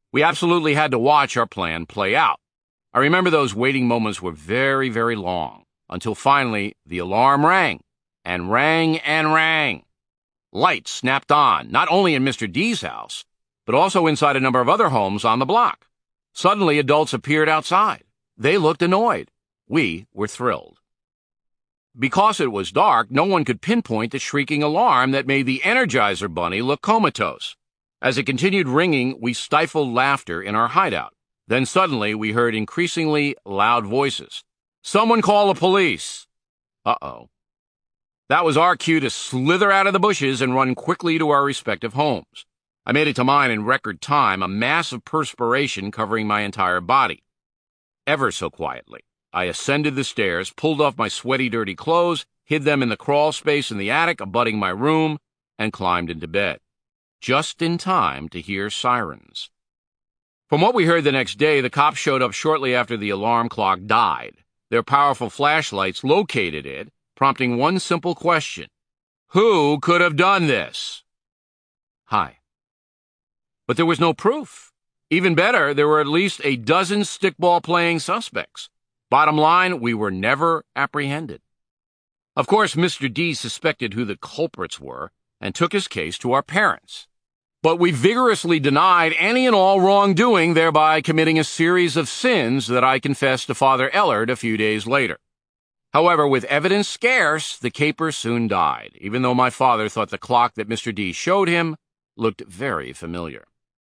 We absolutely had to watch our plan play out. I remember those waiting moments were very, very long, until finally the alarm rang, and rang and rang. Lights snapped on, not only in Mr. D's house, but also inside a number of other homes on the block. Suddenly, adults appeared outside. They looked annoyed. We were thrilled. Because it was dark, no one could pinpoint the shrieking alarm that made the Energizer Bunny look comatose. As it continued ringing, we stifled laughter in our hideout. Then suddenly, we heard increasingly loud voices. "Someone call the police!" Uh-oh. That was our cue to slither out of the bushes and run quickly to our respective homes. I made it to mine in record time, a mass of perspiration covering my entire body. Ever so quietly, I ascended the stairs, pulled off my sweaty, dirty clothes, hid them in the crawl space in the attic abutting my room, and climbed into bed. Just in time to hear sirens. From what we heard the next day, the cops showed up shortly after the alarm clock died. Their powerful flashlights located it, prompting one simple question. Who could have done this? Hi. But there was no proof. Even better, there were at least a dozen stickball-playing suspects. Bottom line, we were never apprehended. Of course, Mr. D suspected who the culprits were and took his case to our parents. But we vigorously denied any and all wrongdoing, thereby committing a series of sins that I confessed to Father Ellard a few days later. However, with evidence scarce, the caper soon died, even though my father thought the clock that Mr. D showed him looked very familiar.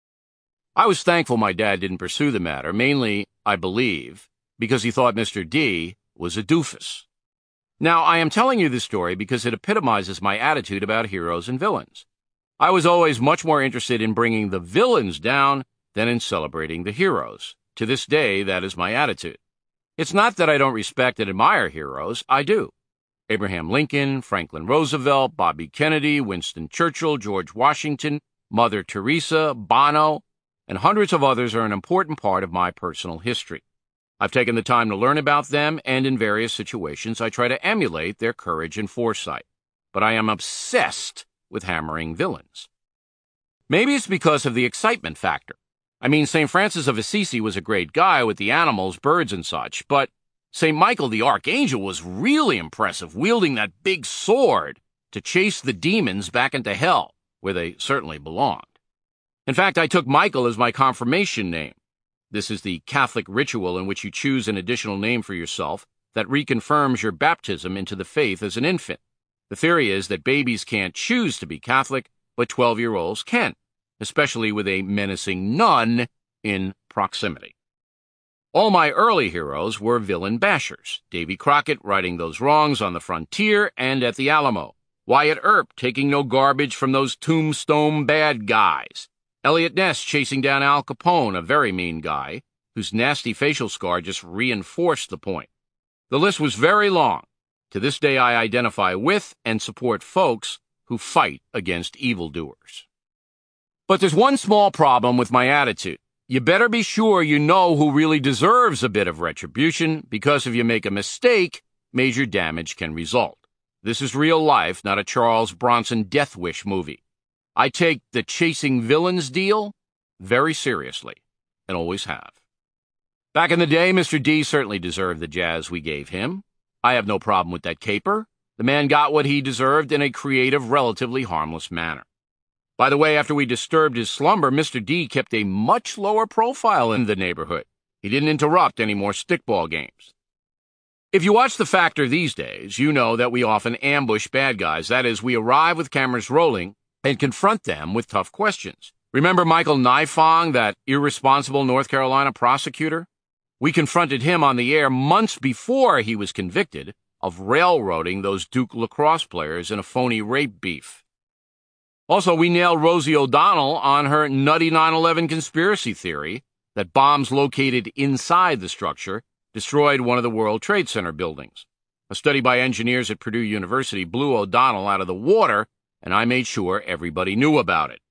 I was thankful my dad didn't pursue the matter, mainly, I believe, because he thought Mr. D was a doofus. Now, I am telling you this story because it epitomizes my attitude about heroes and villains. I was always much more interested in bringing the villains down than in celebrating the heroes. To this day, that is my attitude. It's not that I don't respect and admire heroes, I do. Abraham Lincoln, Franklin Roosevelt, Bobby Kennedy, Winston Churchill, George Washington, Mother Teresa, Bono, and hundreds of others are an important part of my personal history. I've taken the time to learn about them, and in various situations I try to emulate their courage and foresight. But I am obsessed with hammering villains. Maybe it's because of the excitement factor. I mean, St. Francis of Assisi was a great guy with the animals, birds, and such, but St. Michael the Archangel was really impressive, wielding that big sword to chase the demons back into hell, where they certainly belonged. In fact, I took Michael as my confirmation name. This is the Catholic ritual in which you choose an additional name for yourself that reconfirms your baptism into the faith as an infant. The theory is that babies can't choose to be Catholic, but 12-year-olds can, especially with a menacing nun in proximity. All my early heroes were villain bashers. Davy Crockett righting those wrongs on the frontier and at the Alamo. Wyatt Earp taking no garbage from those tombstone bad guys. Elliot Ness chasing down Al Capone, a very mean guy, whose nasty facial scar just reinforced the point. The list was very long. To this day, I identify with and support folks who fight against evildoers. But there's one small problem with my attitude. You better be sure you know who really deserves a bit of retribution, because if you make a mistake, major damage can result. This is real life, not a Charles Bronson Death Wish movie. I take the chasing villains deal very seriously, and always have. Back in the day, Mr. D certainly deserved the jazz we gave him. I have no problem with that caper. The man got what he deserved in a creative, relatively harmless manner. By the way, after we disturbed his slumber, Mr. D kept a much lower profile in the neighborhood. He didn't interrupt any more stickball games. If you watch The Factor these days, you know that we often ambush bad guys. That is, we arrive with cameras rolling and confront them with tough questions. Remember Michael Nifong, that irresponsible North Carolina prosecutor? We confronted him on the air months before he was convicted of railroading those Duke lacrosse players in a phony rape beef. Also, we nailed Rosie O'Donnell on her nutty 9/11 conspiracy theory that bombs located inside the structure destroyed one of the World Trade Center buildings. A study by engineers at Purdue University blew O'Donnell out of the water, and I made sure everybody knew about it.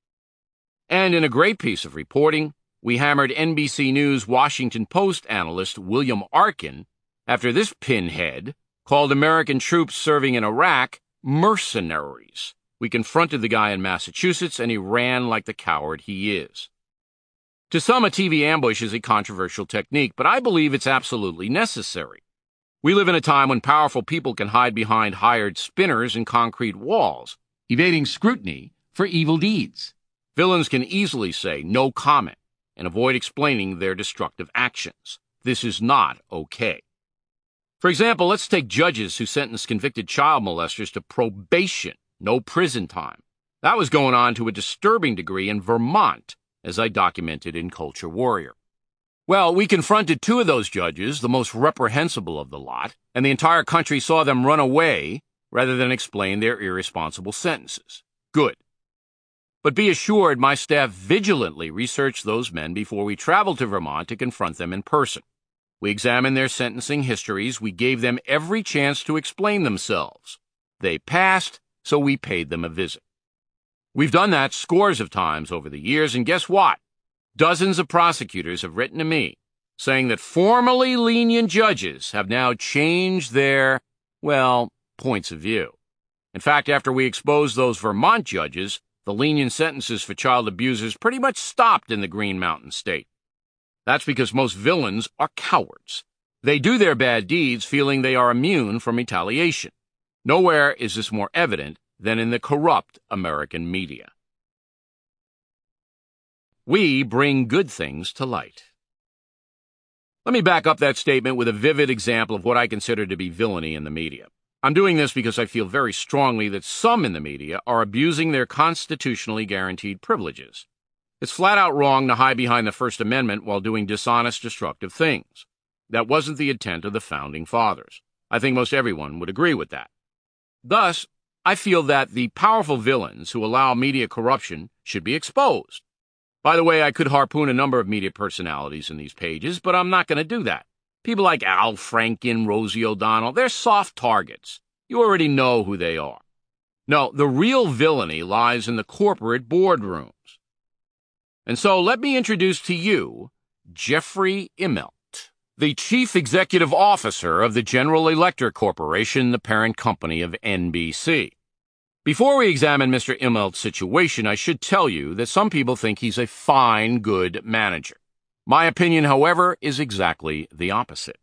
And in a great piece of reporting, we hammered NBC News Washington Post analyst William Arkin after this pinhead called American troops serving in Iraq mercenaries. We confronted the guy in Massachusetts, and he ran like the coward he is. To some, a TV ambush is a controversial technique, but I believe it's absolutely necessary. We live in a time when powerful people can hide behind hired spinners and concrete walls, evading scrutiny for evil deeds. Villains can easily say no comment and avoid explaining their destructive actions. This is not okay. For example, let's take judges who sentenced convicted child molesters to probation, no prison time. That was going on to a disturbing degree in Vermont, as I documented in Culture Warrior. Well, we confronted two of those judges, the most reprehensible of the lot, and the entire country saw them run away rather than explain their irresponsible sentences. Good. But be assured, my staff vigilantly researched those men before we traveled to Vermont to confront them in person. We examined their sentencing histories. We gave them every chance to explain themselves. They passed, so we paid them a visit. We've done that scores of times over the years, and guess what? Dozens of prosecutors have written to me saying that formerly lenient judges have now changed their, points of view. In fact, after we exposed those Vermont judges, the lenient sentences for child abusers pretty much stopped in the Green Mountain State. That's because most villains are cowards. They do their bad deeds feeling they are immune from retaliation. Nowhere is this more evident than in the corrupt American media. We bring good things to light. Let me back up that statement with a vivid example of what I consider to be villainy in the media. I'm doing this because I feel very strongly that some in the media are abusing their constitutionally guaranteed privileges. It's flat out wrong to hide behind the First Amendment while doing dishonest, destructive things. That wasn't the intent of the Founding Fathers. I think most everyone would agree with that. Thus, I feel that the powerful villains who allow media corruption should be exposed. By the way, I could harpoon a number of media personalities in these pages, but I'm not going to do that. People like Al Franken, Rosie O'Donnell, they're soft targets. You already know who they are. No, the real villainy lies in the corporate boardrooms. And so let me introduce to you Jeffrey Immelt, the Chief Executive Officer of the General Electric Corporation, the parent company of NBC. Before we examine Mr. Immelt's situation, I should tell you that some people think he's a fine, good manager. My opinion, however, is exactly the opposite.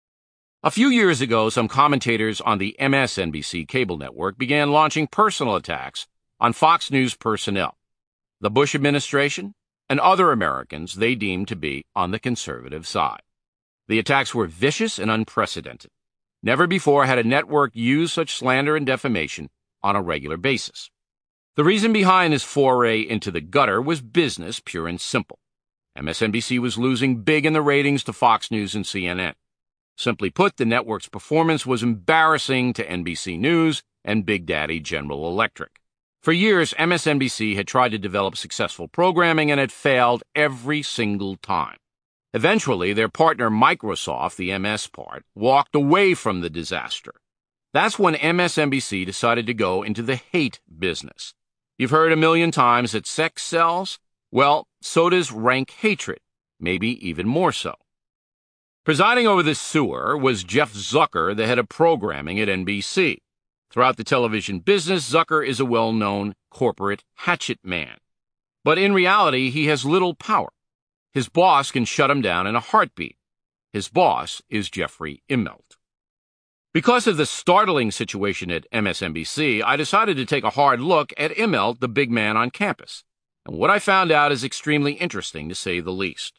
A few years ago, some commentators on the MSNBC cable network began launching personal attacks on Fox News personnel, the Bush administration, and other Americans they deemed to be on the conservative side. The attacks were vicious and unprecedented. Never before had a network used such slander and defamation on a regular basis. The reason behind this foray into the gutter was business, pure and simple. MSNBC was losing big in the ratings to Fox News and CNN. Simply put, the network's performance was embarrassing to NBC News and Big Daddy General Electric. For years, MSNBC had tried to develop successful programming and had failed every single time. Eventually, their partner Microsoft, the MS part, walked away from the disaster. That's when MSNBC decided to go into the hate business. You've heard a million times that sex sells? Well, so does rank hatred, maybe even more so. Presiding over this sewer was Jeff Zucker, the head of programming at NBC. Throughout the television business, Zucker is a well-known corporate hatchet man. But in reality, he has little power. His boss can shut him down in a heartbeat. His boss is Jeffrey Immelt. Because of the startling situation at MSNBC, I decided to take a hard look at Immelt, the big man on campus. And what I found out is extremely interesting, to say the least.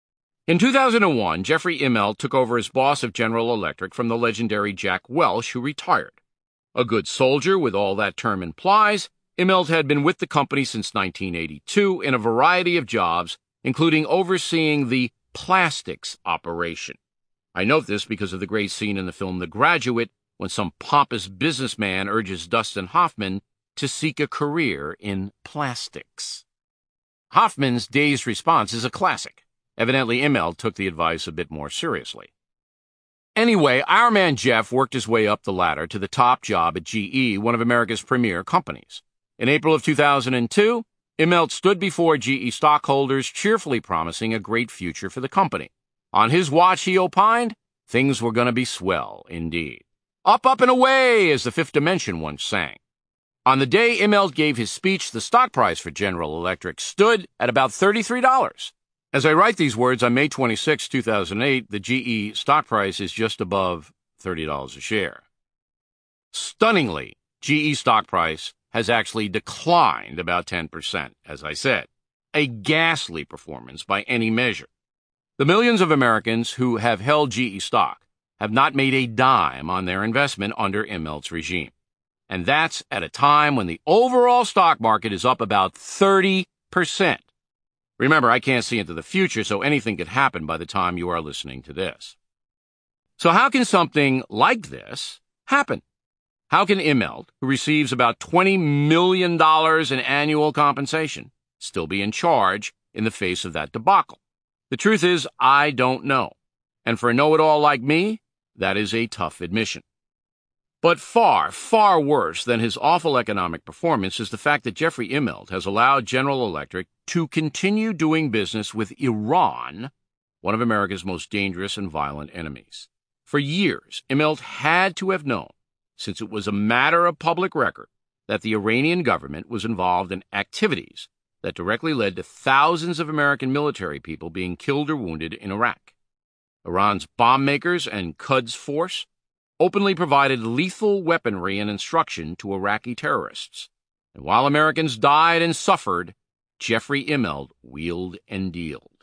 In 2001, Jeffrey Immelt took over as boss of General Electric from the legendary Jack Welch, who retired. A good soldier, with all that term implies, Immelt had been with the company since 1982 in a variety of jobs, including overseeing the plastics operation. I note this because of the great scene in the film The Graduate when some pompous businessman urges Dustin Hoffman to seek a career in plastics. Hoffman's dazed response is a classic. Evidently, Immelt took the advice a bit more seriously. Anyway, our man Jeff worked his way up the ladder to the top job at GE, one of America's premier companies. In April of 2002, Immelt stood before GE stockholders, cheerfully promising a great future for the company. On his watch, he opined, things were going to be swell indeed. Up, up, and away, as the Fifth Dimension once sang. On the day Immelt gave his speech, the stock price for General Electric stood at about $33. As I write these words on May 26, 2008, the GE stock price is just above $30 a share. Stunningly, GE stock price has actually declined about 10%, as I said. A ghastly performance by any measure. The millions of Americans who have held GE stock have not made a dime on their investment under Immelt's regime. And that's at a time when the overall stock market is up about 30%. Remember, I can't see into the future, so anything could happen by the time you are listening to this. So how can something like this happen? How can Immelt, who receives about $20 million in annual compensation, still be in charge in the face of that debacle? The truth is, I don't know. And for a know-it-all like me, that is a tough admission. But far, far worse than his awful economic performance is the fact that Jeffrey Immelt has allowed General Electric to continue doing business with Iran, one of America's most dangerous and violent enemies. For years, Immelt had to have known, since it was a matter of public record, that the Iranian government was involved in activities that directly led to thousands of American military people being killed or wounded in Iraq. Iran's bomb makers and Quds Force openly provided lethal weaponry and instruction to Iraqi terrorists. And while Americans died and suffered, Jeffrey Immelt wheeled and dealed.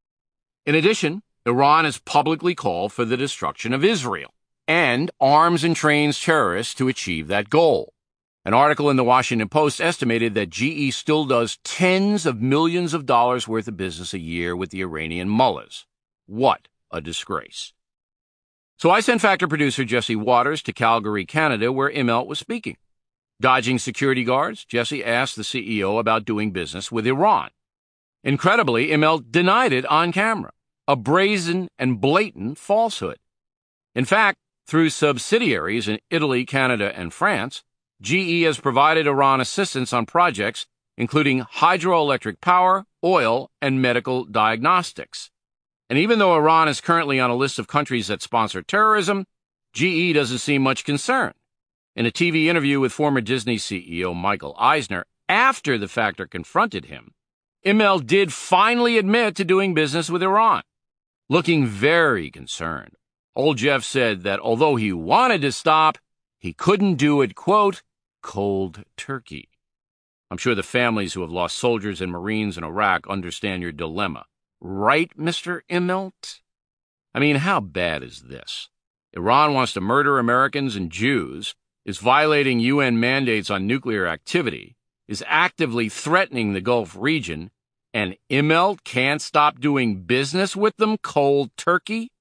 In addition, Iran has publicly called for the destruction of Israel and arms and trains terrorists to achieve that goal. An article in the Washington Post estimated that GE still does tens of millions of dollars worth of business a year with the Iranian mullahs. What a disgrace. So I sent Factor producer Jesse Waters to Calgary, Canada, where Immelt was speaking. Dodging security guards, Jesse asked the CEO about doing business with Iran. Incredibly, Immelt denied it on camera, a brazen and blatant falsehood. In fact, through subsidiaries in Italy, Canada, and France, GE has provided Iran assistance on projects including hydroelectric power, oil, and medical diagnostics. And even though Iran is currently on a list of countries that sponsor terrorism, GE doesn't seem much concerned. In a TV interview with former Disney CEO Michael Eisner, after the Factor confronted him, Immelt did finally admit to doing business with Iran. Looking very concerned, old Jeff said that although he wanted to stop, he couldn't do it, quote, cold turkey. I'm sure the families who have lost soldiers and Marines in Iraq understand your dilemma. Right, Mr. Immelt? I mean, how bad is this? Iran wants to murder Americans and Jews, is violating UN mandates on nuclear activity, is actively threatening the Gulf region, and Immelt can't stop doing business with them cold turkey?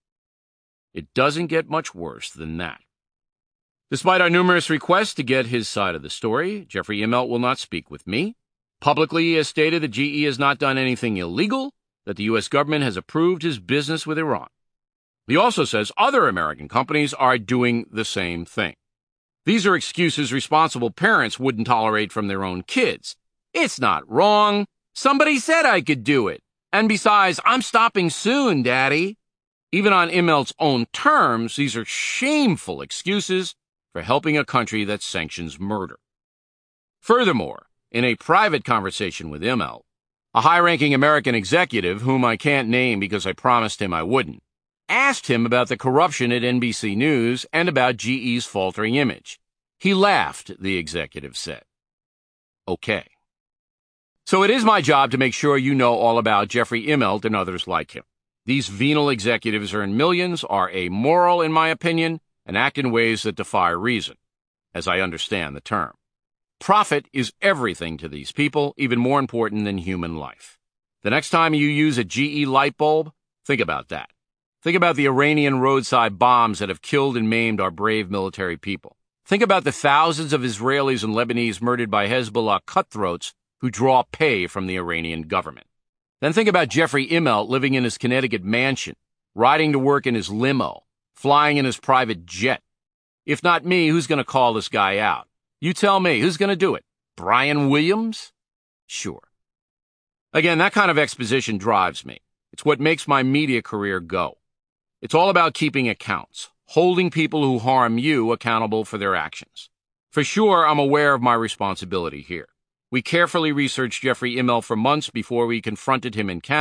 It doesn't get much worse than that. Despite our numerous requests to get his side of the story, Jeffrey Immelt will not speak with me. Publicly, he has stated that GE has not done anything illegal, that the U.S. government has approved his business with Iran. He also says other American companies are doing the same thing. These are excuses responsible parents wouldn't tolerate from their own kids. It's not wrong. Somebody said I could do it. And besides, I'm stopping soon, Daddy. Even on Immelt's own terms, these are shameful excuses for helping a country that sanctions murder. Furthermore, in a private conversation with Immelt, a high-ranking American executive, whom I can't name because I promised him I wouldn't, asked him about the corruption at NBC News and about GE's faltering image. He laughed, the executive said. Okay. So it is my job to make sure you know all about Jeffrey Immelt and others like him. These venal executives earn millions, are amoral in my opinion, and act in ways that defy reason, as I understand the term. Profit is everything to these people, even more important than human life. The next time you use a GE light bulb, think about that. Think about the Iranian roadside bombs that have killed and maimed our brave military people. Think about the thousands of Israelis and Lebanese murdered by Hezbollah cutthroats who draw pay from the Iranian government. Then think about Jeffrey Immelt living in his Connecticut mansion, riding to work in his limo, flying in his private jet. If not me, who's going to call this guy out? You tell me, who's going to do it? Brian Williams? Sure. Again, that kind of exposition drives me. It's what makes my media career go. It's all about keeping accounts, holding people who harm you accountable for their actions. For sure, I'm aware of my responsibility here. We carefully researched Jeffrey Immelt for months before we confronted him in Canada,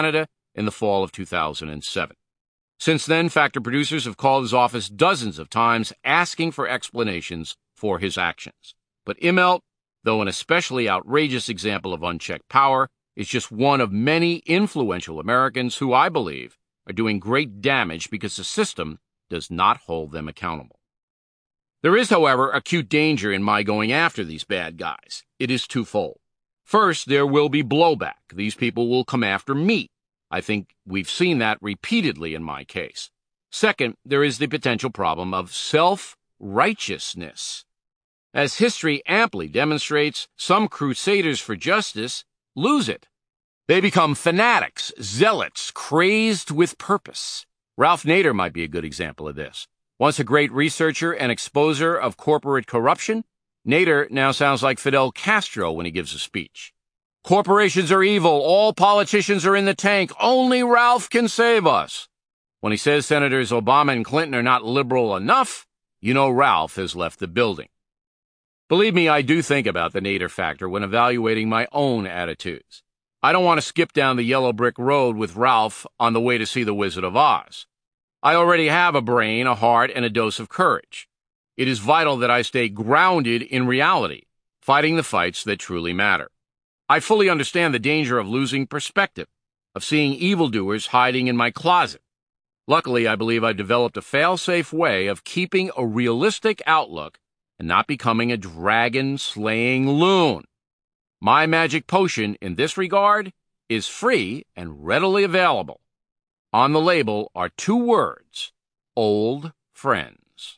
in the fall of 2007. Since then, Factor producers have called his office dozens of times asking for explanations for his actions. But Immelt, though an especially outrageous example of unchecked power, is just one of many influential Americans who, I believe, are doing great damage because the system does not hold them accountable. There is, however, acute danger in my going after these bad guys. It is twofold. First, there will be blowback. These people will come after me. I think we've seen that repeatedly in my case. Second, there is the potential problem of self-righteousness. As history amply demonstrates, some crusaders for justice lose it. They become fanatics, zealots, crazed with purpose. Ralph Nader might be a good example of this. Once a great researcher and exposer of corporate corruption, Nader now sounds like Fidel Castro when he gives a speech. Corporations are evil. All politicians are in the tank. Only Ralph can save us. When he says Senators Obama and Clinton are not liberal enough, you know Ralph has left the building. Believe me, I do think about the Nader factor when evaluating my own attitudes. I don't want to skip down the yellow brick road with Ralph on the way to see the Wizard of Oz. I already have a brain, a heart, and a dose of courage. It is vital that I stay grounded in reality, fighting the fights that truly matter. I fully understand the danger of losing perspective, of seeing evildoers hiding in my closet. Luckily, I believe I've developed a fail-safe way of keeping a realistic outlook and not becoming a dragon-slaying loon. My magic potion in this regard is free and readily available. On the label are 2 words: old friends.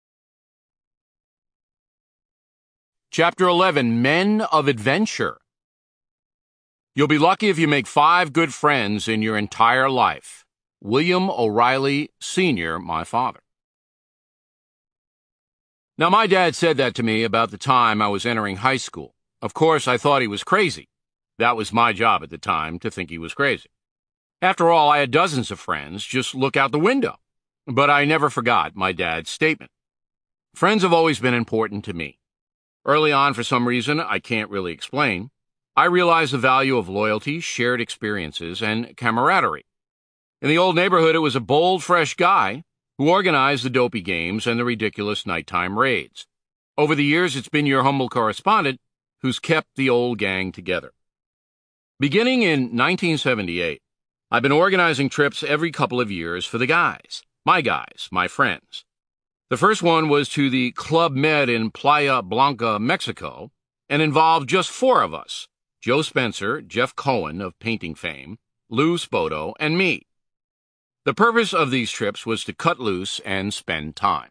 Chapter 11, Men of Adventure. You'll be lucky if you make 5 good friends in your entire life. William O'Reilly, Sr., my father. Now, my dad said that to me about the time I was entering high school. Of course, I thought he was crazy. That was my job at the time, to think he was crazy. After all, I had dozens of friends just look out the window. But I never forgot my dad's statement. Friends have always been important to me. Early on, for some reason I can't really explain, I realized the value of loyalty, shared experiences, and camaraderie. In the old neighborhood, it was a bold, fresh guy who organized the dopey games and the ridiculous nighttime raids. Over the years, it's been your humble correspondent who's kept the old gang together. Beginning in 1978, I've been organizing trips every couple of years for the guys, my friends. The first one was to the Club Med in Playa Blanca, Mexico, and involved just 4 of us: Joe Spencer, Jeff Cohen of painting fame, Lou Spoto, and me. The purpose of these trips was to cut loose and spend time.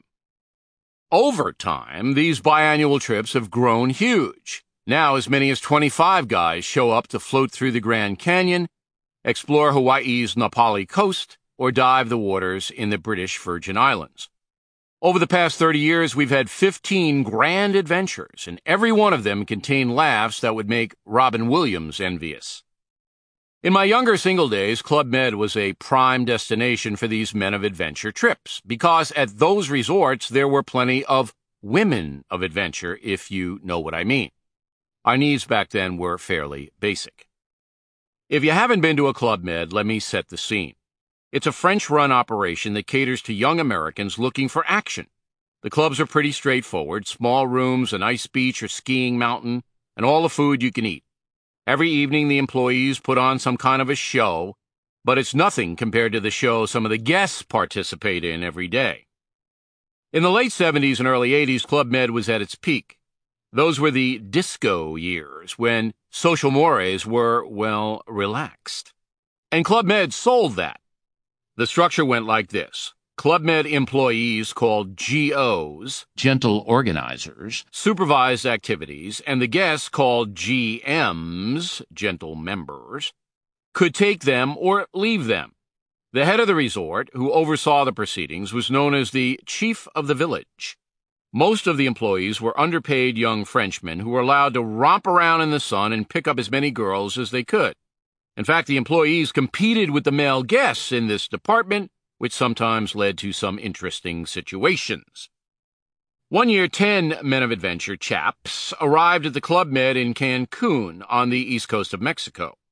Over time, these biannual trips have grown huge. Now as many as 25 guys show up to float through the Grand Canyon, explore Hawaii's Na Pali coast, or dive the waters in the British Virgin Islands. Over the past 30 years, we've had 15 grand adventures, and every one of them contained laughs that would make Robin Williams envious. In my younger single days, Club Med was a prime destination for these men of adventure trips, because at those resorts there were plenty of women of adventure, if you know what I mean. Our needs back then were fairly basic. If you haven't been to a Club Med, let me set the scene. It's a French-run operation that caters to young Americans looking for action. The clubs are pretty straightforward: small rooms, a nice beach or skiing mountain, and all the food you can eat. Every evening the employees put on some kind of a show, but it's nothing compared to the show some of the guests participate in every day. In the late 70s and early 80s, Club Med was at its peak. Those were the disco years, when social mores were, well, relaxed. And Club Med sold that. The structure went like this. Club Med employees, called GOs, gentle organizers, supervised activities, and the guests, called GMs, gentle members, could take them or leave them. The head of the resort, who oversaw the proceedings, was known as the chief of the village. Most of the employees were underpaid young Frenchmen who were allowed to romp around in the sun and pick up as many girls as they could. In fact, the employees competed with the male guests in this department, which sometimes led to some interesting situations. One year, 10 men of adventure chaps arrived at the Club Med in Cancun on the east coast of Mexico.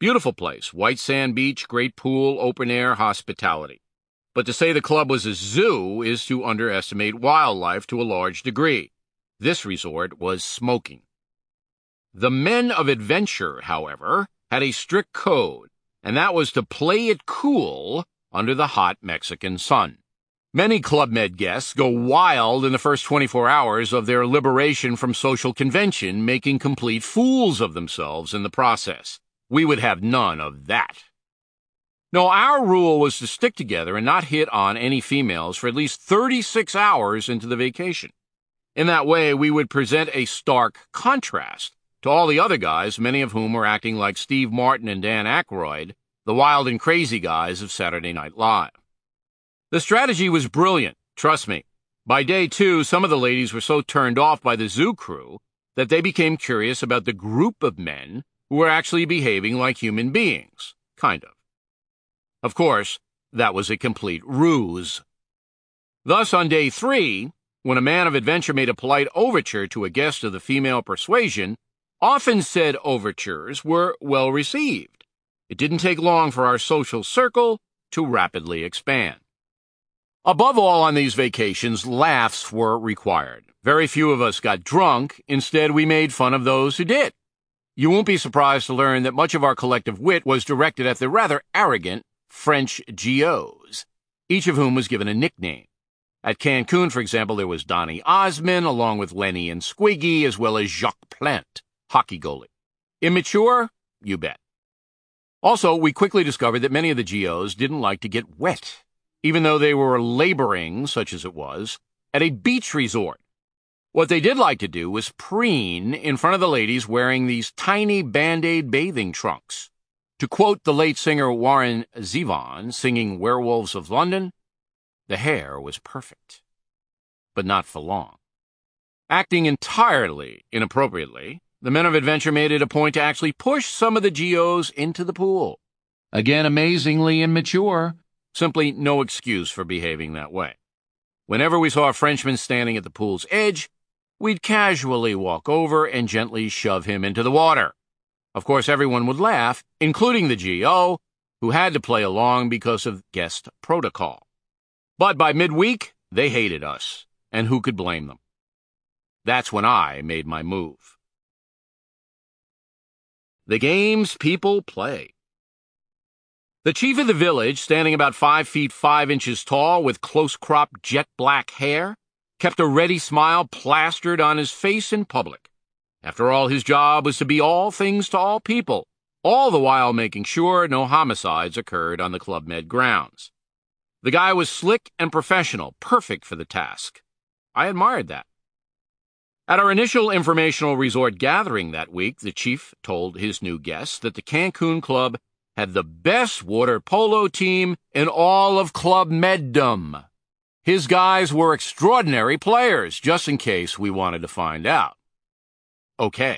Beautiful place, white sand beach, great pool, open-air hospitality. But to say the club was a zoo is to underestimate wildlife to a large degree. This resort was smoking. The men of adventure, however, had a strict code, and that was to play it cool under the hot Mexican sun. Many Club Med guests go wild in the first 24 hours of their liberation from social convention, making complete fools of themselves in the process. We would have none of that. No, our rule was to stick together and not hit on any females for at least 36 hours into the vacation. In that way, we would present a stark contrast to all the other guys, many of whom were acting like Steve Martin and Dan Aykroyd, the wild and crazy guys of Saturday Night Live. The strategy was brilliant, trust me. By day 2, some of the ladies were so turned off by the zoo crew that they became curious about the group of men who were actually behaving like human beings, kind of. Of course, that was a complete ruse. Thus, on day 3, when a man of adventure made a polite overture to a guest of the female persuasion, often said overtures were well received. It didn't take long for our social circle to rapidly expand. Above all on these vacations, laughs were required. Very few of us got drunk. Instead, we made fun of those who did. You won't be surprised to learn that much of our collective wit was directed at the rather arrogant French GOs, each of whom was given a nickname. At Cancun, for example, there was Donny Osmond, along with Lenny and Squiggy, as well as Jacques Plante, hockey goalie. Immature? You bet. Also, we quickly discovered that many of the GOs didn't like to get wet, even though they were laboring, such as it was, at a beach resort. What they did like to do was preen in front of the ladies wearing these tiny Band-Aid bathing trunks. To quote the late singer Warren Zevon singing Werewolves of London, the hair was perfect, but not for long. Acting entirely inappropriately, the men of adventure made it a point to actually push some of the GOs into the pool. Again, amazingly immature. Simply no excuse for behaving that way. Whenever we saw a Frenchman standing at the pool's edge, we'd casually walk over and gently shove him into the water. Of course, everyone would laugh, including the GO, who had to play along because of guest protocol. But by midweek, they hated us, and who could blame them? That's when I made my move. The games people play. The chief of the village, standing about 5 feet 5 inches tall with close-cropped jet black hair, kept a ready smile plastered on his face in public. After all, his job was to be all things to all people, all the while making sure no homicides occurred on the Club Med grounds. The guy was slick and professional, perfect for the task. I admired that. At our initial informational resort gathering that week, the chief told his new guests that the Cancun Club had the best water polo team in all of Club Meddom. His guys were extraordinary players, just in case we wanted to find out. Okay.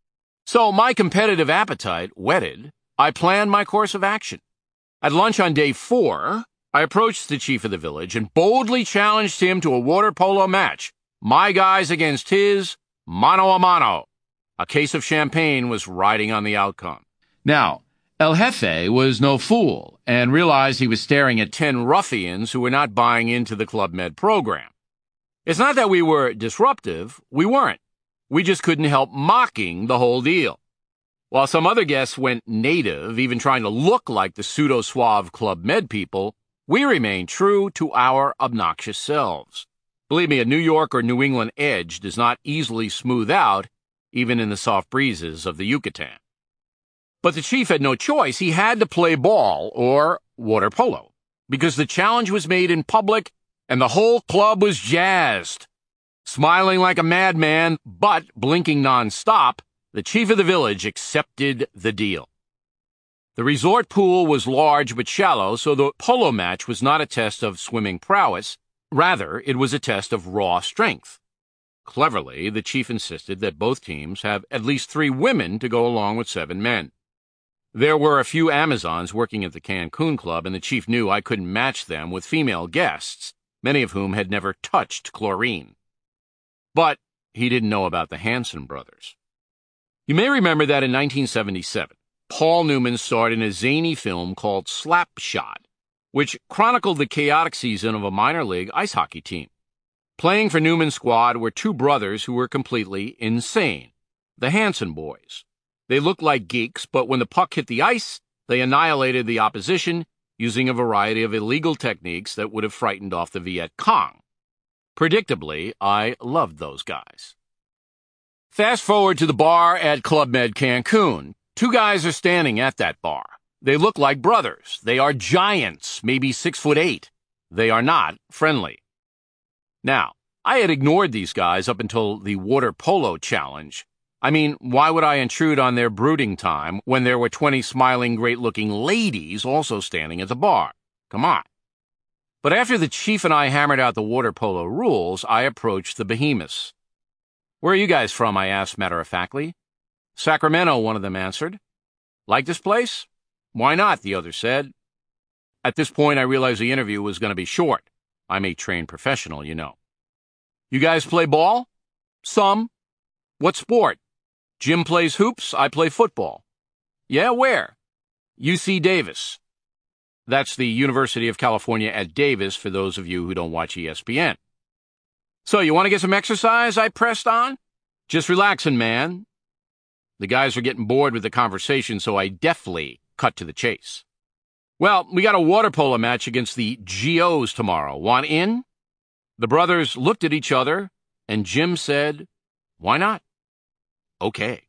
So my competitive appetite whetted, I planned my course of action. At lunch on day 4, I approached the chief of the village and boldly challenged him to a water polo match. My guys against his, mano a mano. A case of champagne was riding on the outcome. Now, El Jefe was no fool and realized he was staring at 10 ruffians who were not buying into the Club Med program. It's not that we were disruptive, we weren't. We just couldn't help mocking the whole deal. While some other guests went native, even trying to look like the pseudo-suave Club Med people, we remained true to our obnoxious selves. Believe me, a New York or New England edge does not easily smooth out, even in the soft breezes of the Yucatan. But the chief had no choice. He had to play ball, or water polo, because the challenge was made in public and the whole club was jazzed. Smiling like a madman, but blinking nonstop, the chief of the village accepted the deal. The resort pool was large but shallow, so the polo match was not a test of swimming prowess. Rather, it was a test of raw strength. Cleverly, the chief insisted that both teams have at least 3 women to go along with 7 men. There were a few Amazons working at the Cancun Club, and the chief knew I couldn't match them with female guests, many of whom had never touched chlorine. But he didn't know about the Hanson brothers. You may remember that in 1977, Paul Newman starred in a zany film called Slapshot, which chronicled the chaotic season of a minor league ice hockey team. Playing for Newman's squad were two brothers who were completely insane, the Hanson boys. They looked like geeks, but when the puck hit the ice, they annihilated the opposition using a variety of illegal techniques that would have frightened off the Viet Cong. Predictably, I loved those guys. Fast forward to the bar at Club Med Cancun. Two guys are standing at that bar. They look like brothers. They are giants, maybe 6'8". They are not friendly. Now, I had ignored these guys up until the water polo challenge. I mean, why would I intrude on their brooding time when there were 20 smiling, great-looking ladies also standing at the bar? Come on. But after the chief and I hammered out the water polo rules, I approached the behemoths. "Where are you guys from?" I asked matter-of-factly. "Sacramento," one of them answered. "Like this place?" "Why not?" the other said. At this point, I realized the interview was going to be short. I'm a trained professional, you know. "You guys play ball?" "Some." "What sport?" "Jim plays hoops, I play football." "Yeah, where?" "UC Davis." That's the University of California at Davis for those of you who don't watch ESPN. "So, you want to get some exercise?" I pressed on. "Just relaxing, man." The guys were getting bored with the conversation, so I deftly cut to the chase. "Well, we got a water polo match against the GOs tomorrow. Want in?" The brothers looked at each other, and Jim said, "Why not?" Okay.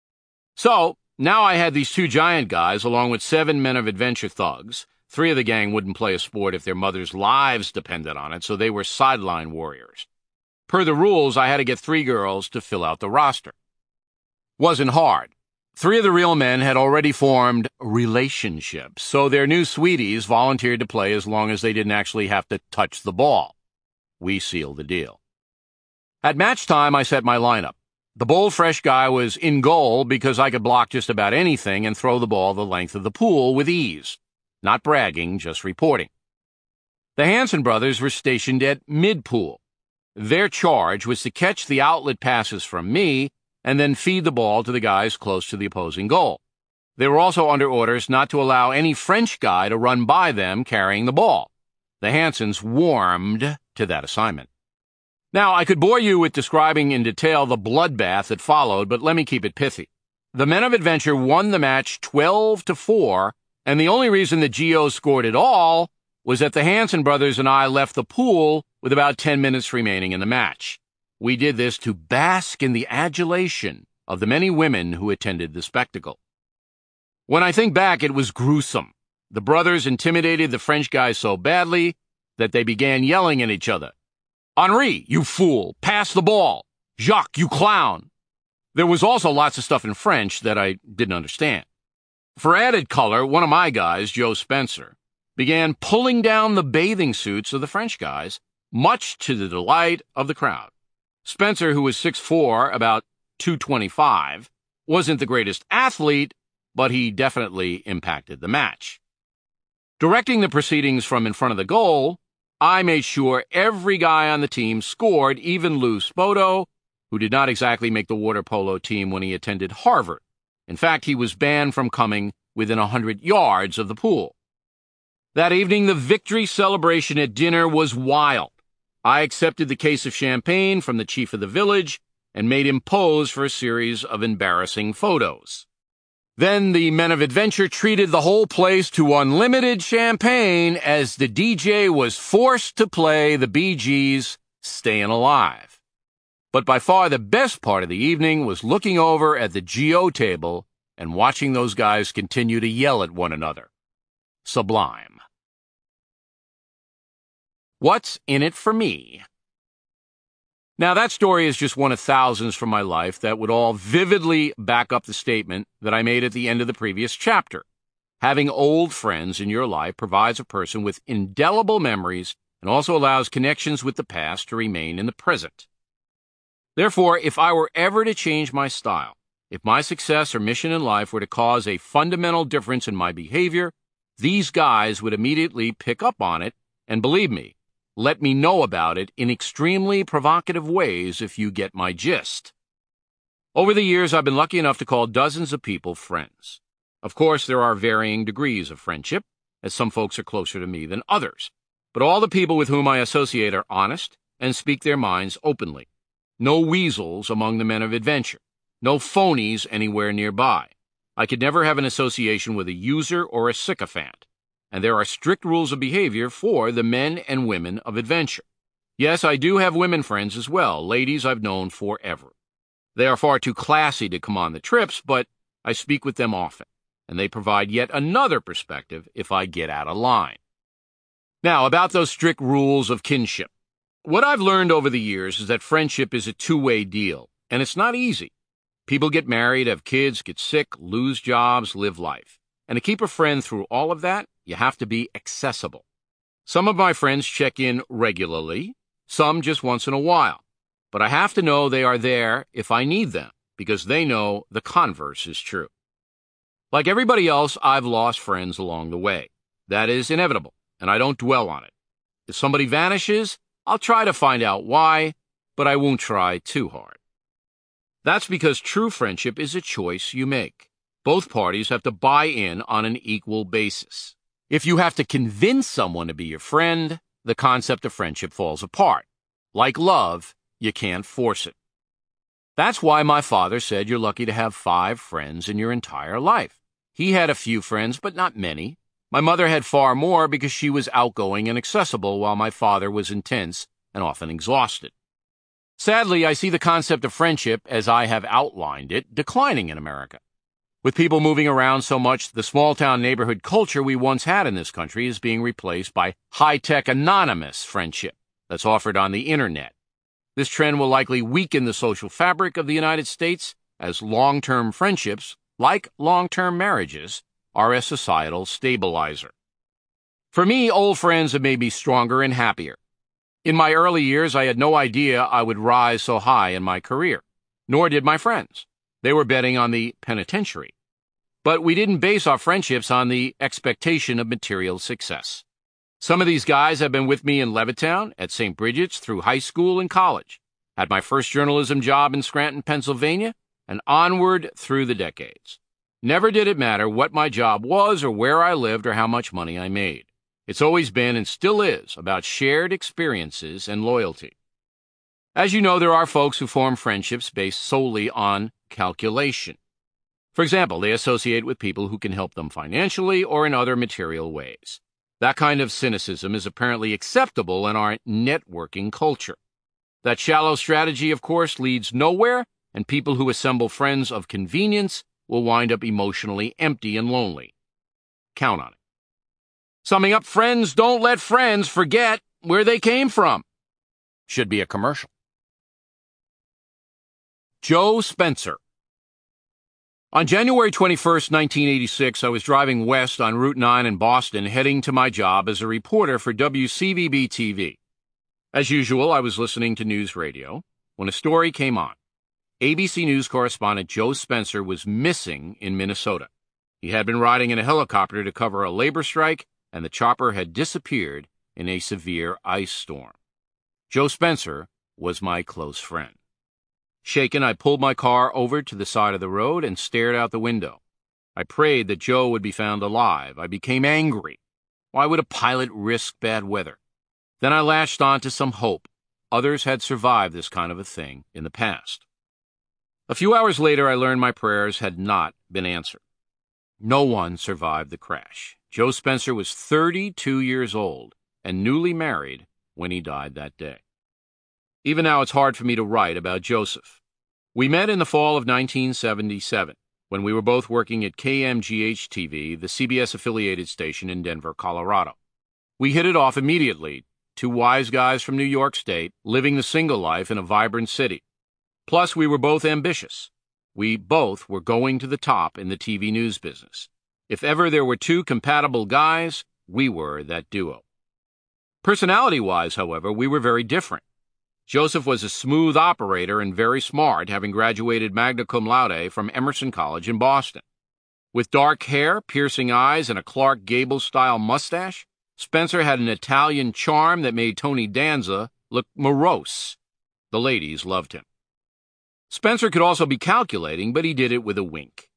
So, now I had these two giant guys along with 7 men of adventure thugs. 3 of the gang wouldn't play a sport if their mothers' lives depended on it, so they were sideline warriors. Per the rules, I had to get 3 girls to fill out the roster. Wasn't hard. 3 of the real men had already formed relationships, so their new sweeties volunteered to play as long as they didn't actually have to touch the ball. We sealed the deal. At match time, I set my lineup. The bold, fresh guy was in goal because I could block just about anything and throw the ball the length of the pool with ease. Not bragging, just reporting. The Hanson brothers were stationed at mid-pool. Their charge was to catch the outlet passes from me and then feed the ball to the guys close to the opposing goal. They were also under orders not to allow any French guy to run by them carrying the ball. The Hansons warmed to that assignment. Now, I could bore you with describing in detail the bloodbath that followed, but let me keep it pithy. The men of adventure won the match 12-4, and the only reason the GOs scored at all was that the Hanson brothers and I left the pool with about 10 minutes remaining in the match. We did this to bask in the adulation of the many women who attended the spectacle. When I think back, it was gruesome. The brothers intimidated the French guys so badly that they began yelling at each other. "Henri, you fool! Pass the ball! Jacques, you clown!" There was also lots of stuff in French that I didn't understand. For added color, one of my guys, Joe Spencer, began pulling down the bathing suits of the French guys, much to the delight of the crowd. Spencer, who was 6'4", about 225, wasn't the greatest athlete, but he definitely impacted the match. Directing the proceedings from in front of the goal, I made sure every guy on the team scored, even Lou Spoto, who did not exactly make the water polo team when he attended Harvard. In fact, he was banned from coming within 100 yards of the pool. That evening, the victory celebration at dinner was wild. I accepted the case of champagne from the chief of the village and made him pose for a series of embarrassing photos. Then the men of adventure treated the whole place to unlimited champagne as the DJ was forced to play the Bee Gees' Stayin' Alive. But by far the best part of the evening was looking over at the GO table and watching those guys continue to yell at one another. Sublime. What's in it for me? Now, that story is just one of thousands from my life that would all vividly back up the statement that I made at the end of the previous chapter. Having old friends in your life provides a person with indelible memories and also allows connections with the past to remain in the present. Therefore, if I were ever to change my style, if my success or mission in life were to cause a fundamental difference in my behavior, these guys would immediately pick up on it, and believe me, let me know about it in extremely provocative ways if you get my gist. Over the years, I've been lucky enough to call dozens of people friends. Of course, there are varying degrees of friendship, as some folks are closer to me than others. But all the people with whom I associate are honest and speak their minds openly. No weasels among the men of adventure. No phonies anywhere nearby. I could never have an association with a user or a sycophant. And there are strict rules of behavior for the men and women of adventure. Yes, I do have women friends as well, ladies I've known forever. They are far too classy to come on the trips, but I speak with them often, and they provide yet another perspective if I get out of line. Now, about those strict rules of kinship. What I've learned over the years is that friendship is a two-way deal, and it's not easy. People get married, have kids, get sick, lose jobs, live life. And to keep a friend through all of that, you have to be accessible. Some of my friends check in regularly, some just once in a while. But I have to know they are there if I need them, because they know the converse is true. Like everybody else, I've lost friends along the way. That is inevitable, and I don't dwell on it. If somebody vanishes, I'll try to find out why, but I won't try too hard. That's because true friendship is a choice you make. Both parties have to buy in on an equal basis. If you have to convince someone to be your friend, the concept of friendship falls apart. Like love, you can't force it. That's why my father said you're lucky to have 5 friends in your entire life. He had a few friends, but not many. My mother had far more because she was outgoing and accessible, while my father was intense and often exhausted. Sadly, I see the concept of friendship, as I have outlined it, declining in America. With people moving around so much, the small-town neighborhood culture we once had in this country is being replaced by high-tech anonymous friendship that's offered on the internet. This trend will likely weaken the social fabric of the United States, as long-term friendships, like long-term marriages, are a societal stabilizer. For me, old friends have made me stronger and happier. In my early years, I had no idea I would rise so high in my career, nor did my friends. They were betting on the penitentiary. But we didn't base our friendships on the expectation of material success. Some of these guys have been with me in Levittown, at St. Bridget's, through high school and college, had my first journalism job in Scranton, Pennsylvania, and onward through the decades. Never did it matter what my job was or where I lived or how much money I made. It's always been and still is about shared experiences and loyalty. As you know, there are folks who form friendships based solely on calculation. For example, they associate with people who can help them financially or in other material ways. That kind of cynicism is apparently acceptable in our networking culture. That shallow strategy, of course, leads nowhere, and people who assemble friends of convenience will wind up emotionally empty and lonely. Count on it. Summing up, friends don't let friends forget where they came from. Should be a commercial. Joe Spencer. On January 21, 1986, I was driving west on Route 9 in Boston, heading to my job as a reporter for WCVB-TV. As usual, I was listening to news radio when a story came on. ABC News correspondent Joe Spencer was missing in Minnesota. He had been riding in a helicopter to cover a labor strike, and the chopper had disappeared in a severe ice storm. Joe Spencer was my close friend. Shaken, I pulled my car over to the side of the road and stared out the window. I prayed that Joe would be found alive. I became angry. Why would a pilot risk bad weather? Then I latched on to some hope. Others had survived this kind of a thing in the past. A few hours later, I learned my prayers had not been answered. No one survived the crash. Joe Spencer was 32 years old and newly married when he died that day. Even now, it's hard for me to write about Joseph. We met in the fall of 1977, when we were both working at KMGH-TV, the CBS-affiliated station in Denver, Colorado. We hit it off immediately, 2 wise guys from New York State, living the single life in a vibrant city. Plus, we were both ambitious. We both were going to the top in the TV news business. If ever there were 2 compatible guys, we were that duo. Personality-wise, however, we were very different. Joseph was a smooth operator and very smart, having graduated magna cum laude from Emerson College in Boston. With dark hair, piercing eyes, and a Clark Gable-style mustache, Spencer had an Italian charm that made Tony Danza look morose. The ladies loved him. Spencer could also be calculating, but he did it with a wink.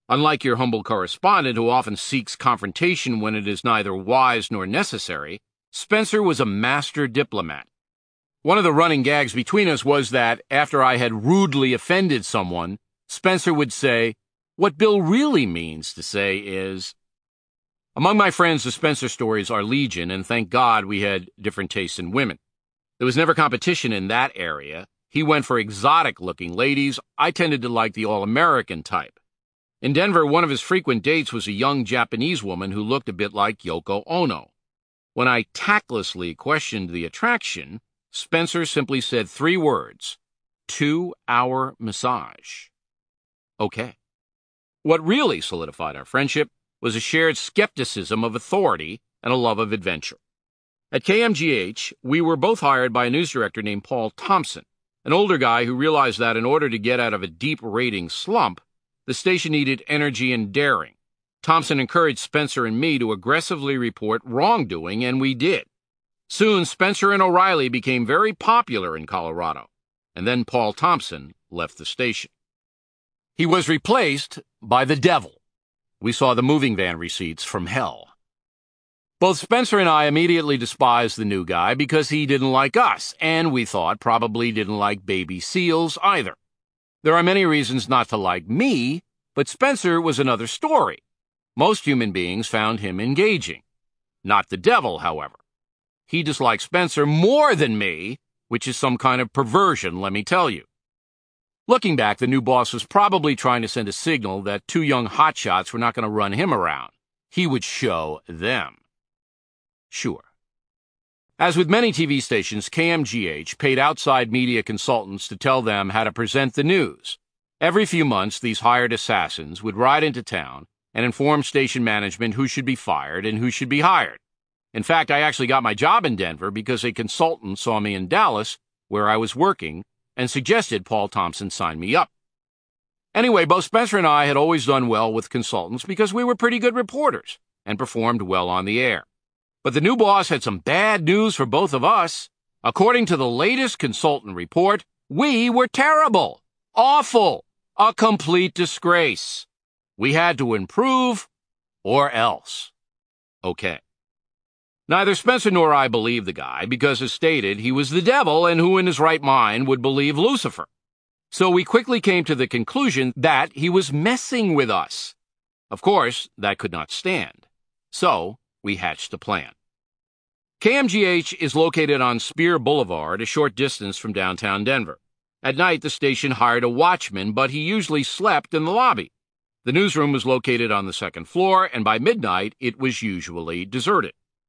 Unlike your humble correspondent who often seeks confrontation when it is neither wise nor necessary, Spencer was a master diplomat. One of the running gags between us was that, after I had rudely offended someone, Spencer would say, "What Bill really means to say is..." Among my friends, the Spencer stories are legion, and thank God we had different tastes in women. There was never competition in that area. He went for exotic-looking ladies. I tended to like the all-American type. In Denver, one of his frequent dates was a young Japanese woman who looked a bit like Yoko Ono. When I tactlessly questioned the attraction, Spencer simply said 3 words: 2-hour massage. Okay. What really solidified our friendship was a shared skepticism of authority and a love of adventure. At KMGH, we were both hired by a news director named Paul Thompson, an older guy who realized that in order to get out of a deep rating slump, the station needed energy and daring. Thompson encouraged Spencer and me to aggressively report wrongdoing, and we did. Soon, Spencer and O'Reilly became very popular in Colorado, and then Paul Thompson left the station. He was replaced by the devil. We saw the moving van receipts from hell. Both Spencer and I immediately despised the new guy because he didn't like us, and we thought probably didn't like baby seals either. There are many reasons not to like me, but Spencer was another story. Most human beings found him engaging. Not the devil, however. He disliked Spencer more than me, which is some kind of perversion, let me tell you. Looking back, the new boss was probably trying to send a signal that 2 young hotshots were not going to run him around. He would show them. Sure. As with many TV stations, KMGH paid outside media consultants to tell them how to present the news. Every few months, these hired assassins would ride into town and inform station management who should be fired and who should be hired. In fact, I actually got my job in Denver because a consultant saw me in Dallas, where I was working, and suggested Paul Thompson sign me up. Anyway, both Spencer and I had always done well with consultants because we were pretty good reporters and performed well on the air. But the new boss had some bad news for both of us. According to the latest consultant report, we were terrible, awful, a complete disgrace. We had to improve, or else. Okay. Neither Spencer nor I believed the guy because, as stated, he was the devil, and who in his right mind would believe Lucifer? So we quickly came to the conclusion that he was messing with us. Of course, that could not stand. So we hatched a plan. KMGH is located on Spear Boulevard, a short distance from downtown Denver. At night, the station hired a watchman, but he usually slept in the lobby. The newsroom was located on the 2nd floor, and by midnight, it was usually deserted.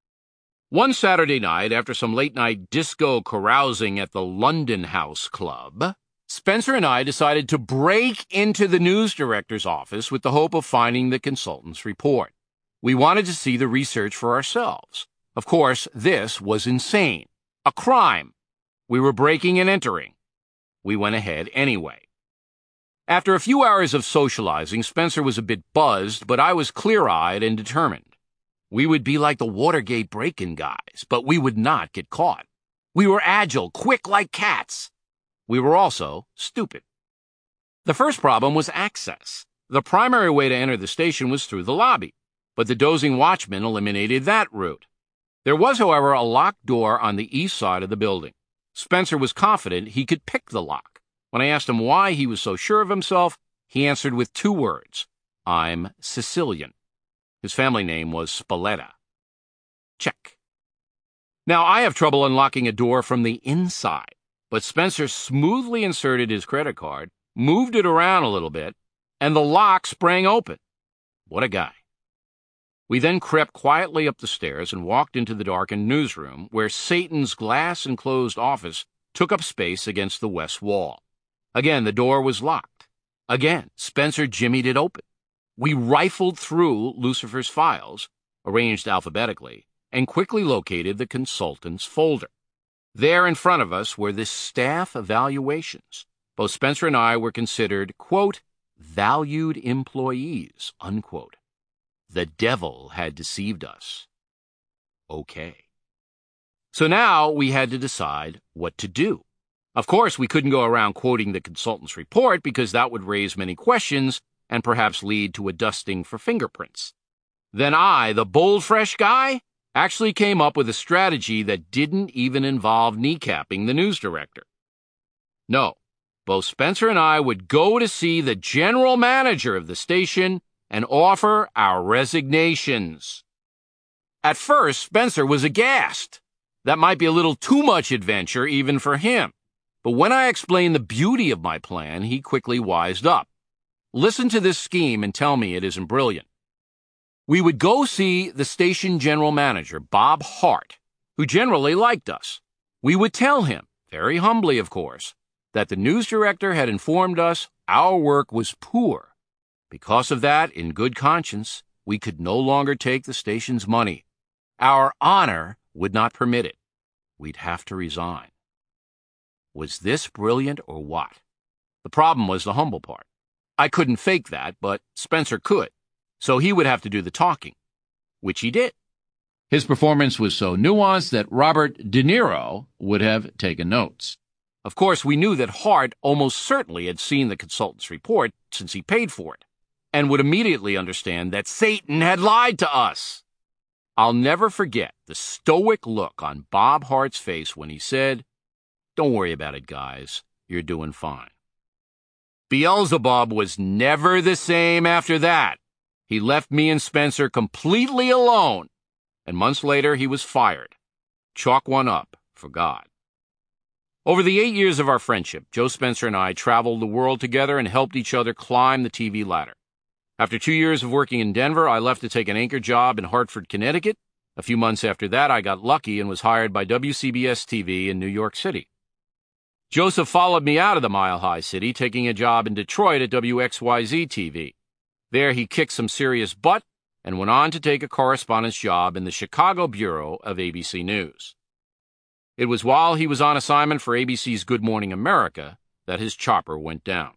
One Saturday night, after some late-night disco carousing at the London House Club, Spencer and I decided to break into the news director's office with the hope of finding the consultant's report. We wanted to see the research for ourselves. Of course, this was insane. A crime. We were breaking and entering. We went ahead anyway. After a few hours of socializing, Spencer was a bit buzzed, but I was clear-eyed and determined. We would be like the Watergate break-in guys, but we would not get caught. We were agile, quick like cats. We were also stupid. The first problem was access. The primary way to enter the station was through the lobby, but the dozing watchman eliminated that route. There was, however, a locked door on the east side of the building. Spencer was confident he could pick the lock. When I asked him why he was so sure of himself, he answered with 2 words: "I'm Sicilian." His family name was Spalletta. Check. Now, I have trouble unlocking a door from the inside, but Spencer smoothly inserted his credit card, moved it around a little bit, and the lock sprang open. What a guy. We then crept quietly up the stairs and walked into the darkened newsroom, where Satan's glass-enclosed office took up space against the west wall. Again, the door was locked. Again, Spencer jimmied it open. We rifled through Lucifer's files, arranged alphabetically, and quickly located the consultant's folder. There in front of us were the staff evaluations. Both Spencer and I were considered, quote, valued employees, unquote. The devil had deceived us. Okay. So now we had to decide what to do. Of course, we couldn't go around quoting the consultant's report because that would raise many questions, and perhaps lead to a dusting for fingerprints. Then I, the bold, fresh guy, actually came up with a strategy that didn't even involve kneecapping the news director. No, both Spencer and I would go to see the general manager of the station and offer our resignations. At first, Spencer was aghast. That might be a little too much adventure even for him. But when I explained the beauty of my plan, he quickly wised up. Listen to this scheme and tell me it isn't brilliant. We would go see the station general manager, Bob Hart, who generally liked us. We would tell him, very humbly of course, that the news director had informed us our work was poor. Because of that, in good conscience, we could no longer take the station's money. Our honor would not permit it. We'd have to resign. Was this brilliant or what? The problem was the humble part. I couldn't fake that, but Spencer could, so he would have to do the talking, which he did. His performance was so nuanced that Robert De Niro would have taken notes. Of course, we knew that Hart almost certainly had seen the consultant's report since he paid for it, and would immediately understand that Satan had lied to us. I'll never forget the stoic look on Bob Hart's face when he said, "Don't worry about it, guys. You're doing fine." Beelzebub was never the same after that. He left me and Spencer completely alone, and months later he was fired. Chalk one up for God. Over the 8 years of our friendship, Joe Spencer and I traveled the world together and helped each other climb the TV ladder. After 2 years of working in Denver, I left to take an anchor job in Hartford, Connecticut. A few months after that, I got lucky and was hired by WCBS-TV in New York City. Joseph followed me out of the mile-high city, taking a job in Detroit at WXYZ-TV. There he kicked some serious butt and went on to take a correspondence job in the Chicago bureau of ABC News. It was while he was on assignment for ABC's Good Morning America that his chopper went down.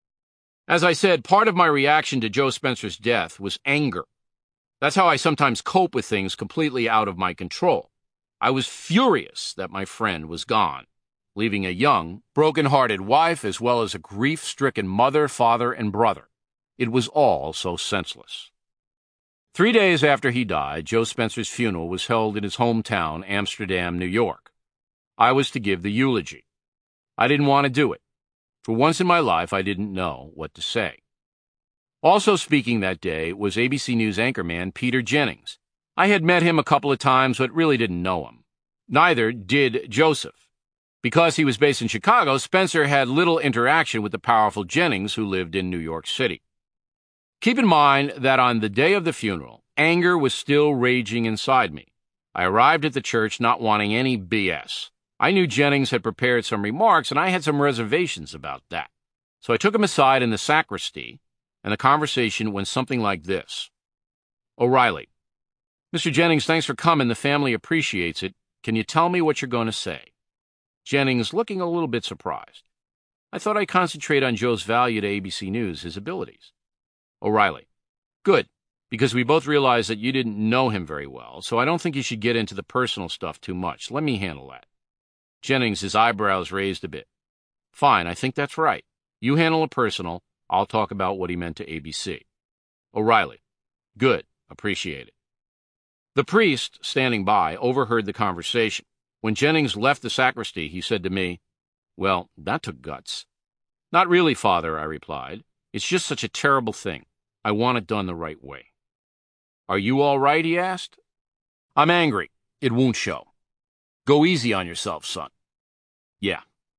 As I said, part of my reaction to Joe Spencer's death was anger. That's how I sometimes cope with things completely out of my control. I was furious that my friend was gone, leaving a young, broken-hearted wife as well as a grief-stricken mother, father, and brother. It was all so senseless. 3 days after he died, Joe Spencer's funeral was held in his hometown, Amsterdam, New York. I was to give the eulogy. I didn't want to do it. For once in my life, I didn't know what to say. Also speaking that day was ABC News anchorman Peter Jennings. I had met him a couple of times, but really didn't know him. Neither did Joseph. Because he was based in Chicago, Spencer had little interaction with the powerful Jennings, who lived in New York City. Keep in mind that on the day of the funeral, anger was still raging inside me. I arrived at the church not wanting any BS. I knew Jennings had prepared some remarks, and I had some reservations about that. So I took him aside in the sacristy, and the conversation went something like this. "O'Reilly, Mr. Jennings, thanks for coming. The family appreciates it. Can you tell me what you're going to say?" Jennings looking a little bit surprised. I thought I'd concentrate on Joe's value to ABC News, his abilities. O'Reilly, "Good, because we both realize that you didn't know him very well, so I don't think you should get into the personal stuff too much. Let me handle that." Jennings, his eyebrows raised a bit. "Fine, I think that's right. You handle the personal. I'll talk about what he meant to ABC." O'Reilly, "Good, appreciate it." The priest, standing by, overheard the conversation. When Jennings left the sacristy, he said to me, "Well, that took guts." "Not really, Father," I replied. "It's just such a terrible thing. I want it done the right way." "Are you all right?" he asked. "I'm angry. It won't show." "Go easy on yourself, son." "Yeah."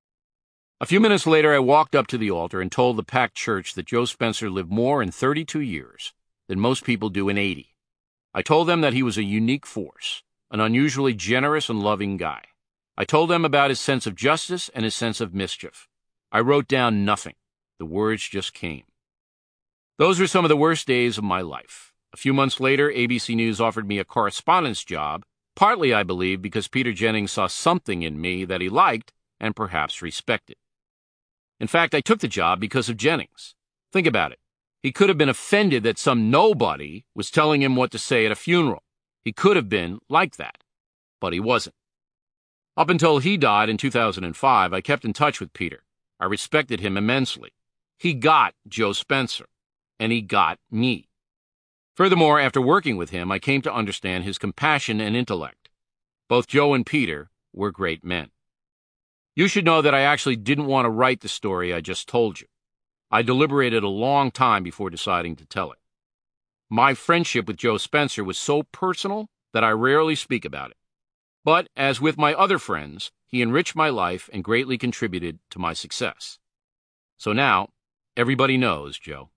A few minutes later, I walked up to the altar and told the packed church that Joe Spencer lived more in 32 years than most people do in 80. I told them that he was a unique force, an unusually generous and loving guy. I told them about his sense of justice and his sense of mischief. I wrote down nothing. The words just came. Those were some of the worst days of my life. A few months later, ABC News offered me a correspondence job, partly, I believe, because Peter Jennings saw something in me that he liked and perhaps respected. In fact, I took the job because of Jennings. Think about it. He could have been offended that some nobody was telling him what to say at a funeral. He could have been like that, but he wasn't. Up until he died in 2005, I kept in touch with Peter. I respected him immensely. He got Joe Spencer. and he got me. Furthermore, after working with him, I came to understand his compassion and intellect. Both Joe and Peter were great men. You should know that I actually didn't want to write the story I just told you. I deliberated a long time before deciding to tell it. My friendship with Joe Spencer was so personal that I rarely speak about it. But, as with my other friends, he enriched my life and greatly contributed to my success. So now, everybody knows Joe.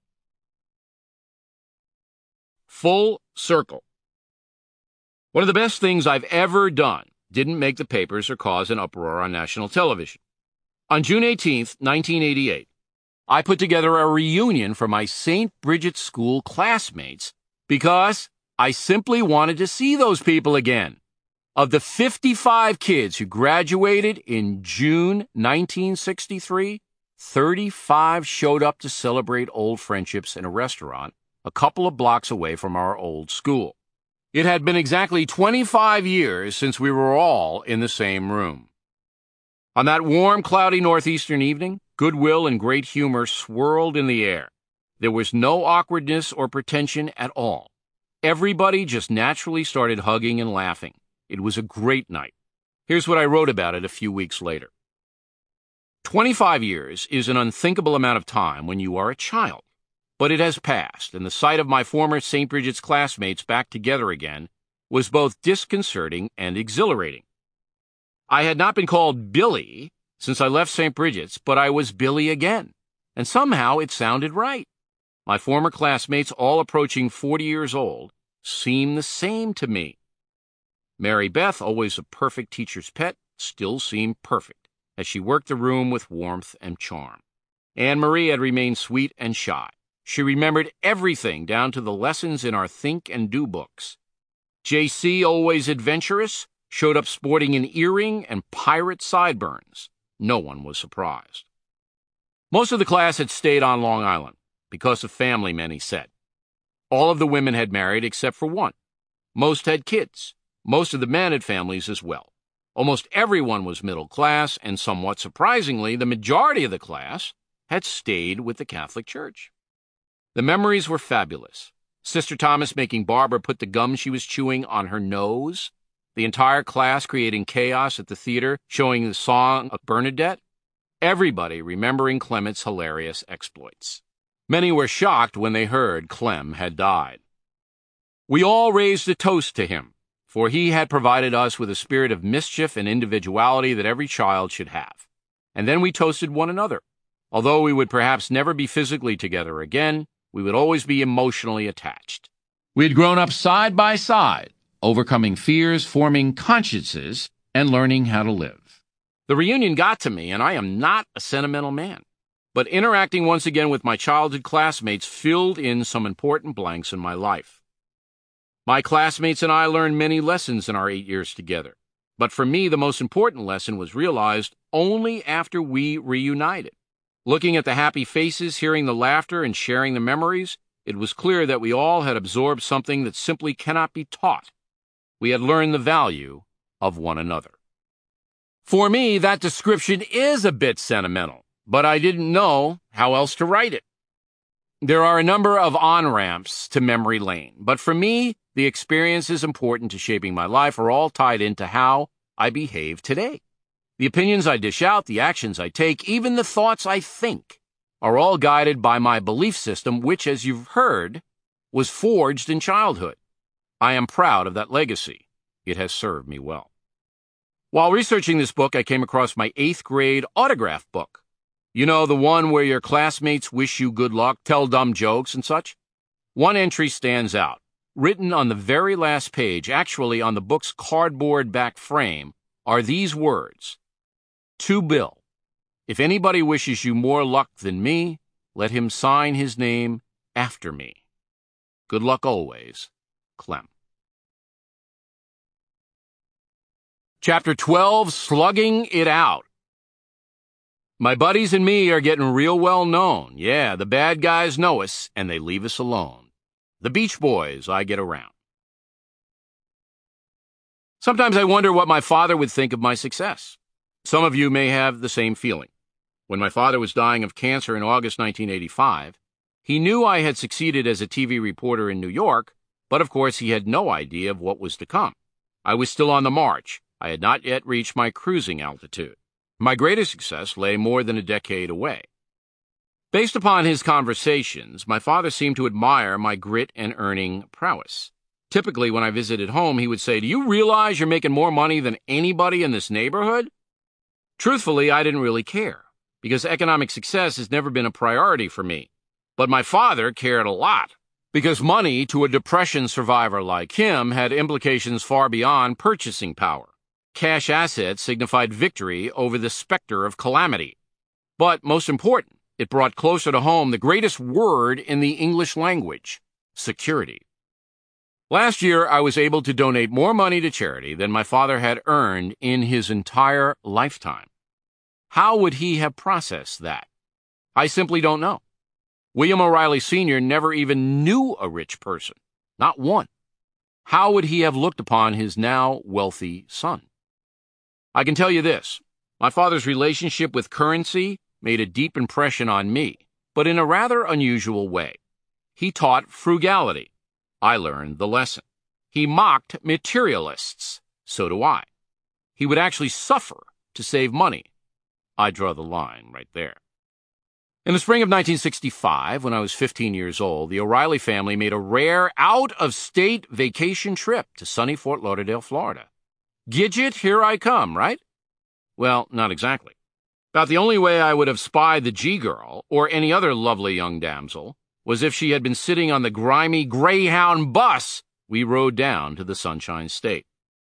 Full circle. One of the best things I've ever done didn't make the papers or cause an uproar on national television. On June 18th, 1988, I put together a reunion for my St. Bridget's School classmates because I simply wanted to see those people again. Of the 55 kids who graduated in June 1963, 35 showed up to celebrate old friendships in a restaurant a couple of blocks away from our old school. It had been exactly 25 years since we were all in the same room. On that warm, cloudy northeastern evening, goodwill and great humor swirled in the air. There was no awkwardness or pretension at all. Everybody just naturally started hugging and laughing. It was a great night. Here's what I wrote about it a few weeks later. 25 years is an unthinkable amount of time when you are a child. But it has passed, and the sight of my former St. Bridget's classmates back together again was both disconcerting and exhilarating. I had not been called Billy since I left St. Bridget's, but I was Billy again, and somehow it sounded right. My former classmates, all approaching 40 years old, seemed the same to me. Mary Beth, always a perfect teacher's pet, still seemed perfect, as she worked the room with warmth and charm. Anne Marie had remained sweet and shy. She remembered everything down to the lessons in our Think and Do books. J.C., always adventurous, showed up sporting an earring and pirate sideburns. No one was surprised. Most of the class had stayed on Long Island, because of family, many said. All of the women had married except for one. Most had kids. Most of the men had families as well. Almost everyone was middle class, and somewhat surprisingly, the majority of the class had stayed with the Catholic Church. The memories were fabulous. Sister Thomas making Barbara put the gum she was chewing on her nose. The entire class creating chaos at the theater, showing the song of Bernadette. Everybody remembering Clement's hilarious exploits. Many were shocked when they heard Clem had died. We all raised a toast to him, for he had provided us with a spirit of mischief and individuality that every child should have. And then we toasted one another. Although we would perhaps never be physically together again, we would always be emotionally attached. We had grown up side by side, overcoming fears, forming consciences, and learning how to live. The reunion got to me, and I am not a sentimental man. But interacting once again with my childhood classmates filled in some important blanks in my life. My classmates and I learned many lessons in our 8 years together. But for me, the most important lesson was realized only after we reunited. Looking at the happy faces, hearing the laughter, and sharing the memories, it was clear that we all had absorbed something that simply cannot be taught. We had learned the value of one another. For me, that description is a bit sentimental, but I didn't know how else to write it. There are a number of on-ramps to memory lane, but for me, the experiences important to shaping my life are all tied into how I behave today. The opinions I dish out, the actions I take, even the thoughts I think, are all guided by my belief system, which, as you've heard, was forged in childhood. I am proud of that legacy. It has served me well. While researching this book, I came across my 8th grade autograph book. You know, the one where your classmates wish you good luck, tell dumb jokes, and such? One entry stands out. Written on the very last page, actually on the book's cardboard back frame, are these words. To Bill, if anybody wishes you more luck than me, let him sign his name after me. Good luck always, Clem. Chapter 12, Slugging It Out. My buddies and me are getting real well known. Yeah, the bad guys know us, and they leave us alone. The Beach Boys I get around. Sometimes I wonder what my father would think of my success. Some of you may have the same feeling. When my father was dying of cancer in August 1985, He knew I had succeeded as a TV reporter in New York, but of course he had no idea of what was to come. I was still on the march. I had not yet reached my cruising altitude. My greatest success lay more than a decade away. Based upon his conversations, my father seemed to admire my grit and earning prowess. Typically, when I visited home, he would say, "Do you realize you're making more money than anybody in this neighborhood?" Truthfully, I didn't really care, because economic success has never been a priority for me. But my father cared a lot, because money to a depression survivor like him had implications far beyond purchasing power. Cash assets signified victory over the specter of calamity. But most important, it brought closer to home the greatest word in the English language: security. Last year, I was able to donate more money to charity than my father had earned in his entire lifetime. How would he have processed that? I simply don't know. William O'Reilly Sr. never even knew a rich person, not one. How would he have looked upon his now wealthy son? I can tell you this: my father's relationship with currency made a deep impression on me, but in a rather unusual way. He taught frugality. I learned the lesson. He mocked materialists. So do I. He would actually suffer to save money. I draw the line right there. In the spring of 1965, when I was 15 years old, the O'Reilly family made a rare out-of-state vacation trip to sunny Fort Lauderdale, Florida. Gidget, here I come, right? Well, not exactly. About the only way I would have spied the G-girl, or any other lovely young damsel, was if she had been sitting on the grimy Greyhound bus we rode down to the Sunshine State.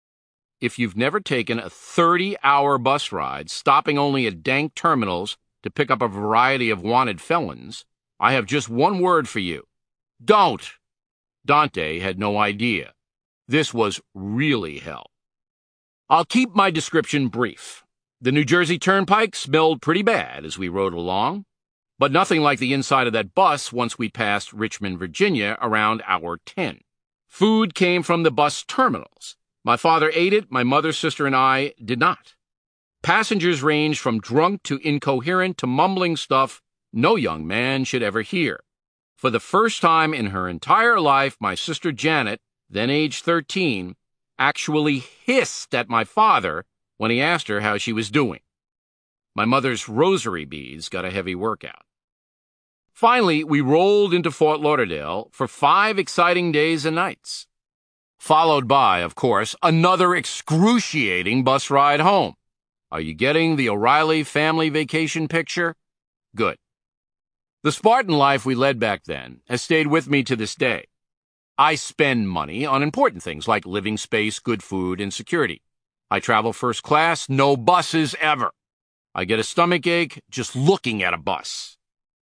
If you've never taken a 30-hour bus ride, stopping only at dank terminals to pick up a variety of wanted felons, I have just one word for you: don't! Dante had no idea. This was really hell. I'll keep my description brief. The New Jersey Turnpike smelled pretty bad as we rode along, but nothing like the inside of that bus once we passed Richmond, Virginia, around hour 10. Food came from the bus terminals. My father ate it, my mother, sister, and I did not. Passengers ranged from drunk to incoherent to mumbling stuff no young man should ever hear. For the first time in her entire life, my sister Janet, then age 13, actually hissed at my father when he asked her how she was doing. My mother's rosary beads got a heavy workout. Finally, we rolled into Fort Lauderdale for 5 exciting days and nights, followed by, of course, another excruciating bus ride home. Are you getting the O'Reilly family vacation picture? Good. The Spartan life we led back then has stayed with me to this day. I spend money on important things like living space, good food, and security. I travel first class, no buses ever. I get a stomachache just looking at a bus.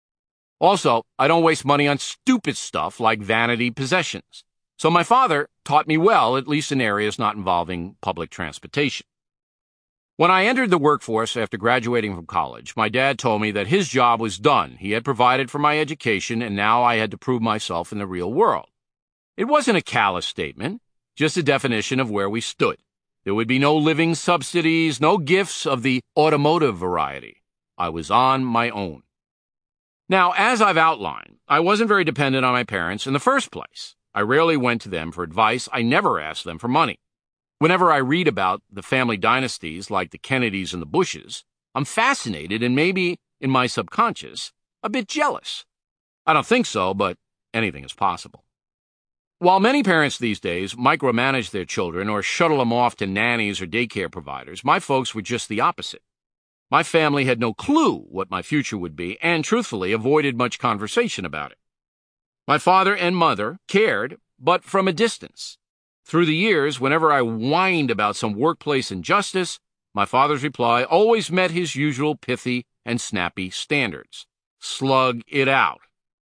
Also, I don't waste money on stupid stuff like vanity possessions. So my father taught me well, at least in areas not involving public transportation. When I entered the workforce after graduating from college, my dad told me that his job was done. He had provided for my education, and now I had to prove myself in the real world. It wasn't a callous statement, just a definition of where we stood. There would be no living subsidies, no gifts of the automotive variety. I was on my own. Now, as I've outlined, I wasn't very dependent on my parents in the first place. I rarely went to them for advice. I never asked them for money. Whenever I read about the family dynasties like the Kennedys and the Bushes, I'm fascinated and maybe, in my subconscious, a bit jealous. I don't think so, but anything is possible. While many parents these days micromanage their children or shuttle them off to nannies or daycare providers, my folks were just the opposite. My family had no clue what my future would be and, truthfully, avoided much conversation about it. My father and mother cared, but from a distance. Through the years, whenever I whined about some workplace injustice, my father's reply always met his usual pithy and snappy standards. Slug it out.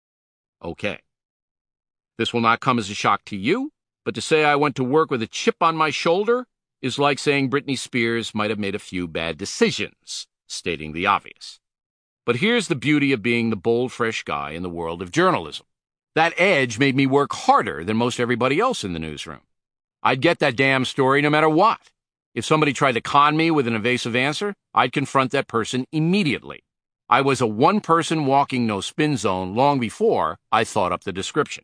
Okay. This will not come as a shock to you, but to say I went to work with a chip on my shoulder is like saying Britney Spears might have made a few bad decisions, stating the obvious. But here's the beauty of being the bold, fresh guy in the world of journalism. That edge made me work harder than most everybody else in the newsroom. I'd get that damn story no matter what. If somebody tried to con me with an evasive answer, I'd confront that person immediately. I was a one-person walking no-spin zone long before I thought up the description.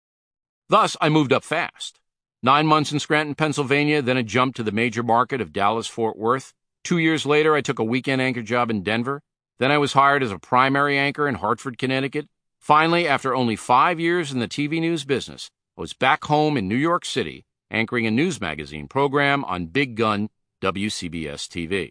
Thus, I moved up fast. 9 months in Scranton, Pennsylvania, then a jump to the major market of Dallas-Fort Worth. 2 years later, I took a weekend anchor job in Denver. Then I was hired as a primary anchor in Hartford, Connecticut. Finally, after only 5 years in the TV news business, I was back home in New York City, anchoring a news magazine program on Big Gun WCBS TV.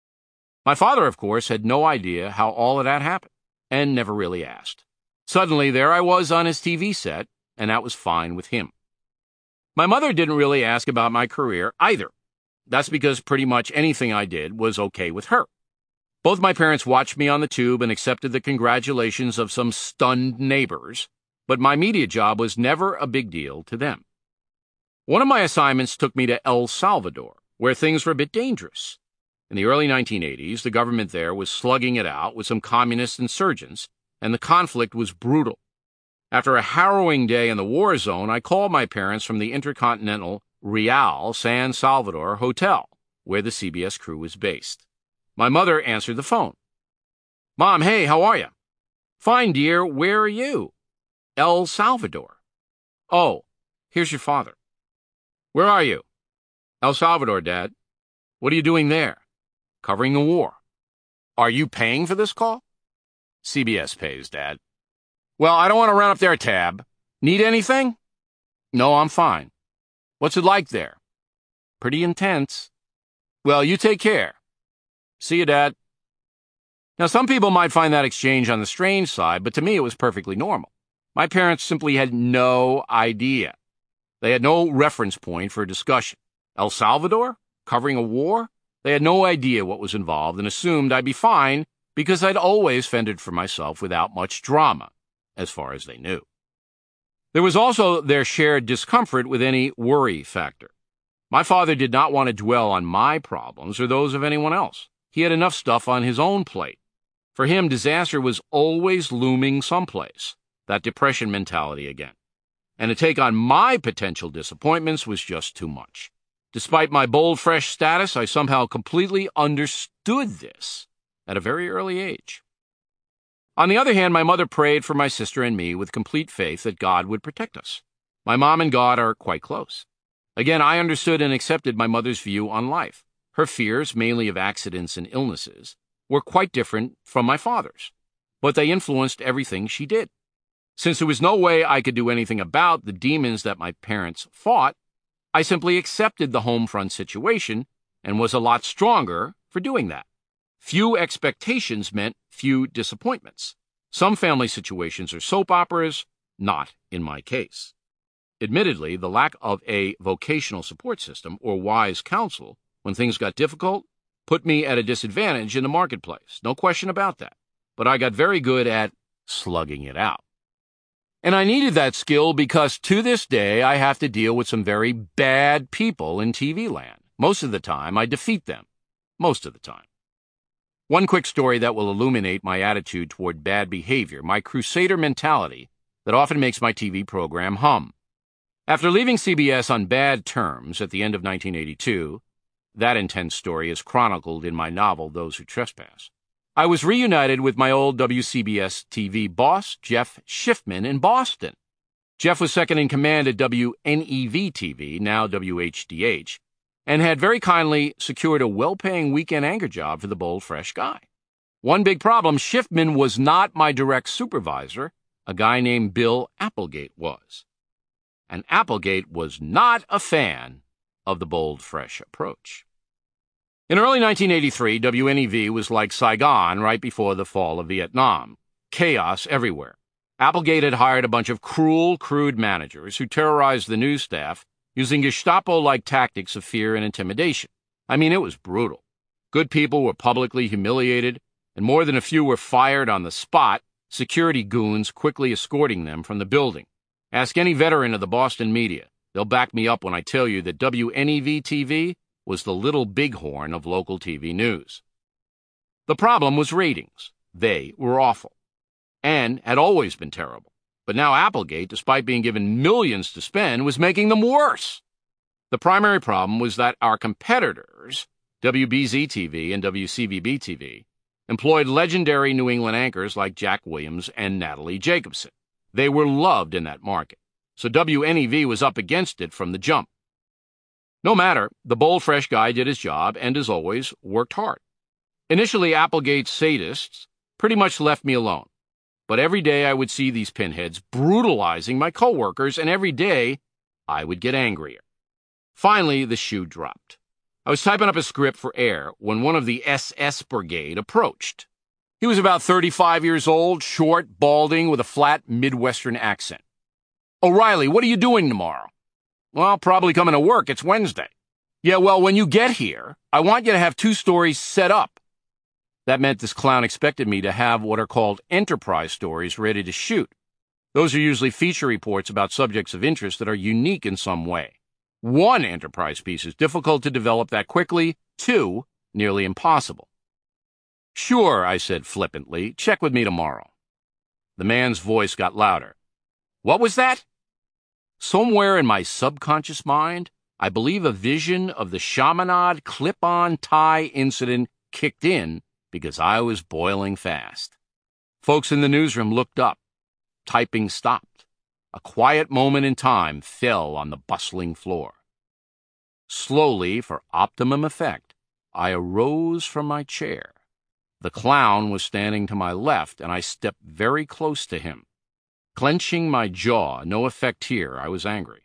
My father, of course, had no idea how all of that happened, and never really asked. Suddenly, there I was on his TV set, and that was fine with him. My mother didn't really ask about my career either. That's because pretty much anything I did was okay with her. Both my parents watched me on the tube and accepted the congratulations of some stunned neighbors, but my media job was never a big deal to them. One of my assignments took me to El Salvador, where things were a bit dangerous. In the early 1980s, the government there was slugging it out with some communist insurgents, and the conflict was brutal. After a harrowing day in the war zone, I called my parents from the Intercontinental Real San Salvador Hotel, where the CBS crew was based. My mother answered the phone. "Mom, hey, how are you?" "Fine, dear. Where are you?" "El Salvador." "Oh, here's your father." "Where are you?" "El Salvador, Dad." "What are you doing there?" "Covering the war." "Are you paying for this call?" "CBS pays, Dad." "Well, I don't want to run up their tab. Need anything?" "No, I'm fine." "What's it like there?" "Pretty intense." "Well, you take care." "See you, Dad." Now, some people might find that exchange on the strange side, but to me it was perfectly normal. My parents simply had no idea. They had no reference point for a discussion. El Salvador? Covering a war? They had no idea what was involved and assumed I'd be fine because I'd always fended for myself without much drama, as far as they knew. There was also their shared discomfort with any worry factor. My father did not want to dwell on my problems or those of anyone else. He had enough stuff on his own plate. For him, disaster was always looming someplace, that depression mentality again. And to take on my potential disappointments was just too much. Despite my bold, fresh status, I somehow completely understood this at a very early age. On the other hand, my mother prayed for my sister and me with complete faith that God would protect us. My mom and God are quite close. Again, I understood and accepted my mother's view on life. Her fears, mainly of accidents and illnesses, were quite different from my father's, but they influenced everything she did. Since there was no way I could do anything about the demons that my parents fought, I simply accepted the home front situation and was a lot stronger for doing that. Few expectations meant few disappointments. Some family situations are soap operas, not in my case. Admittedly, the lack of a vocational support system or wise counsel when things got difficult put me at a disadvantage in the marketplace. No question about that. But I got very good at slugging it out. And I needed that skill because to this day I have to deal with some very bad people in TV land. Most of the time I defeat them. Most of the time. One quick story that will illuminate my attitude toward bad behavior, my crusader mentality that often makes my TV program hum. After leaving CBS on bad terms at the end of 1982, that intense story is chronicled in my novel, Those Who Trespass, I was reunited with my old WCBS TV boss, Jeff Schiffman, in Boston. Jeff was second in command at WNEV-TV, now WHDH, and had very kindly secured a well-paying weekend anchor job for the bold, fresh guy. One big problem, Schiffman was not my direct supervisor. A guy named Bill Applegate was. And Applegate was not a fan of the bold, fresh approach. In early 1983, WNEV was like Saigon right before the fall of Vietnam. Chaos everywhere. Applegate had hired a bunch of cruel, crude managers who terrorized the news staff using Gestapo-like tactics of fear and intimidation. I mean, it was brutal. Good people were publicly humiliated, and more than a few were fired on the spot, security goons quickly escorting them from the building. Ask any veteran of the Boston media. They'll back me up when I tell you that WNEV-TV was the little bighorn of local TV news. The problem was ratings. They were awful, and had always been terrible. But now Applegate, despite being given millions to spend, was making them worse. The primary problem was that our competitors, WBZ-TV and WCVB-TV, employed legendary New England anchors like Jack Williams and Natalie Jacobson. They were loved in that market, so WNEV was up against it from the jump. No matter, the bold, fresh guy did his job and, as always, worked hard. Initially, Applegate's sadists pretty much left me alone, but every day I would see these pinheads brutalizing my coworkers, and every day I would get angrier. Finally, the shoe dropped. I was typing up a script for air when one of the SS Brigade approached. He was about 35 years old, short, balding, with a flat Midwestern accent. "O'Reilly, what are you doing tomorrow?" "Well, probably coming to work. It's Wednesday." "Yeah, well, when you get here, I want you to have 2 stories set up." That meant this clown expected me to have what are called enterprise stories ready to shoot. Those are usually feature reports about subjects of interest that are unique in some way. 1 enterprise piece is difficult to develop that quickly, 2, nearly impossible. "Sure," I said flippantly. "Check with me tomorrow." The man's voice got louder. "What was that?" Somewhere in my subconscious mind, I believe a vision of the Chaminade clip-on tie incident kicked in because I was boiling fast. Folks in the newsroom looked up. Typing stopped. A quiet moment in time fell on the bustling floor. Slowly, for optimum effect, I arose from my chair. The clown was standing to my left, and I stepped very close to him. Clenching my jaw, no effect here, I was angry.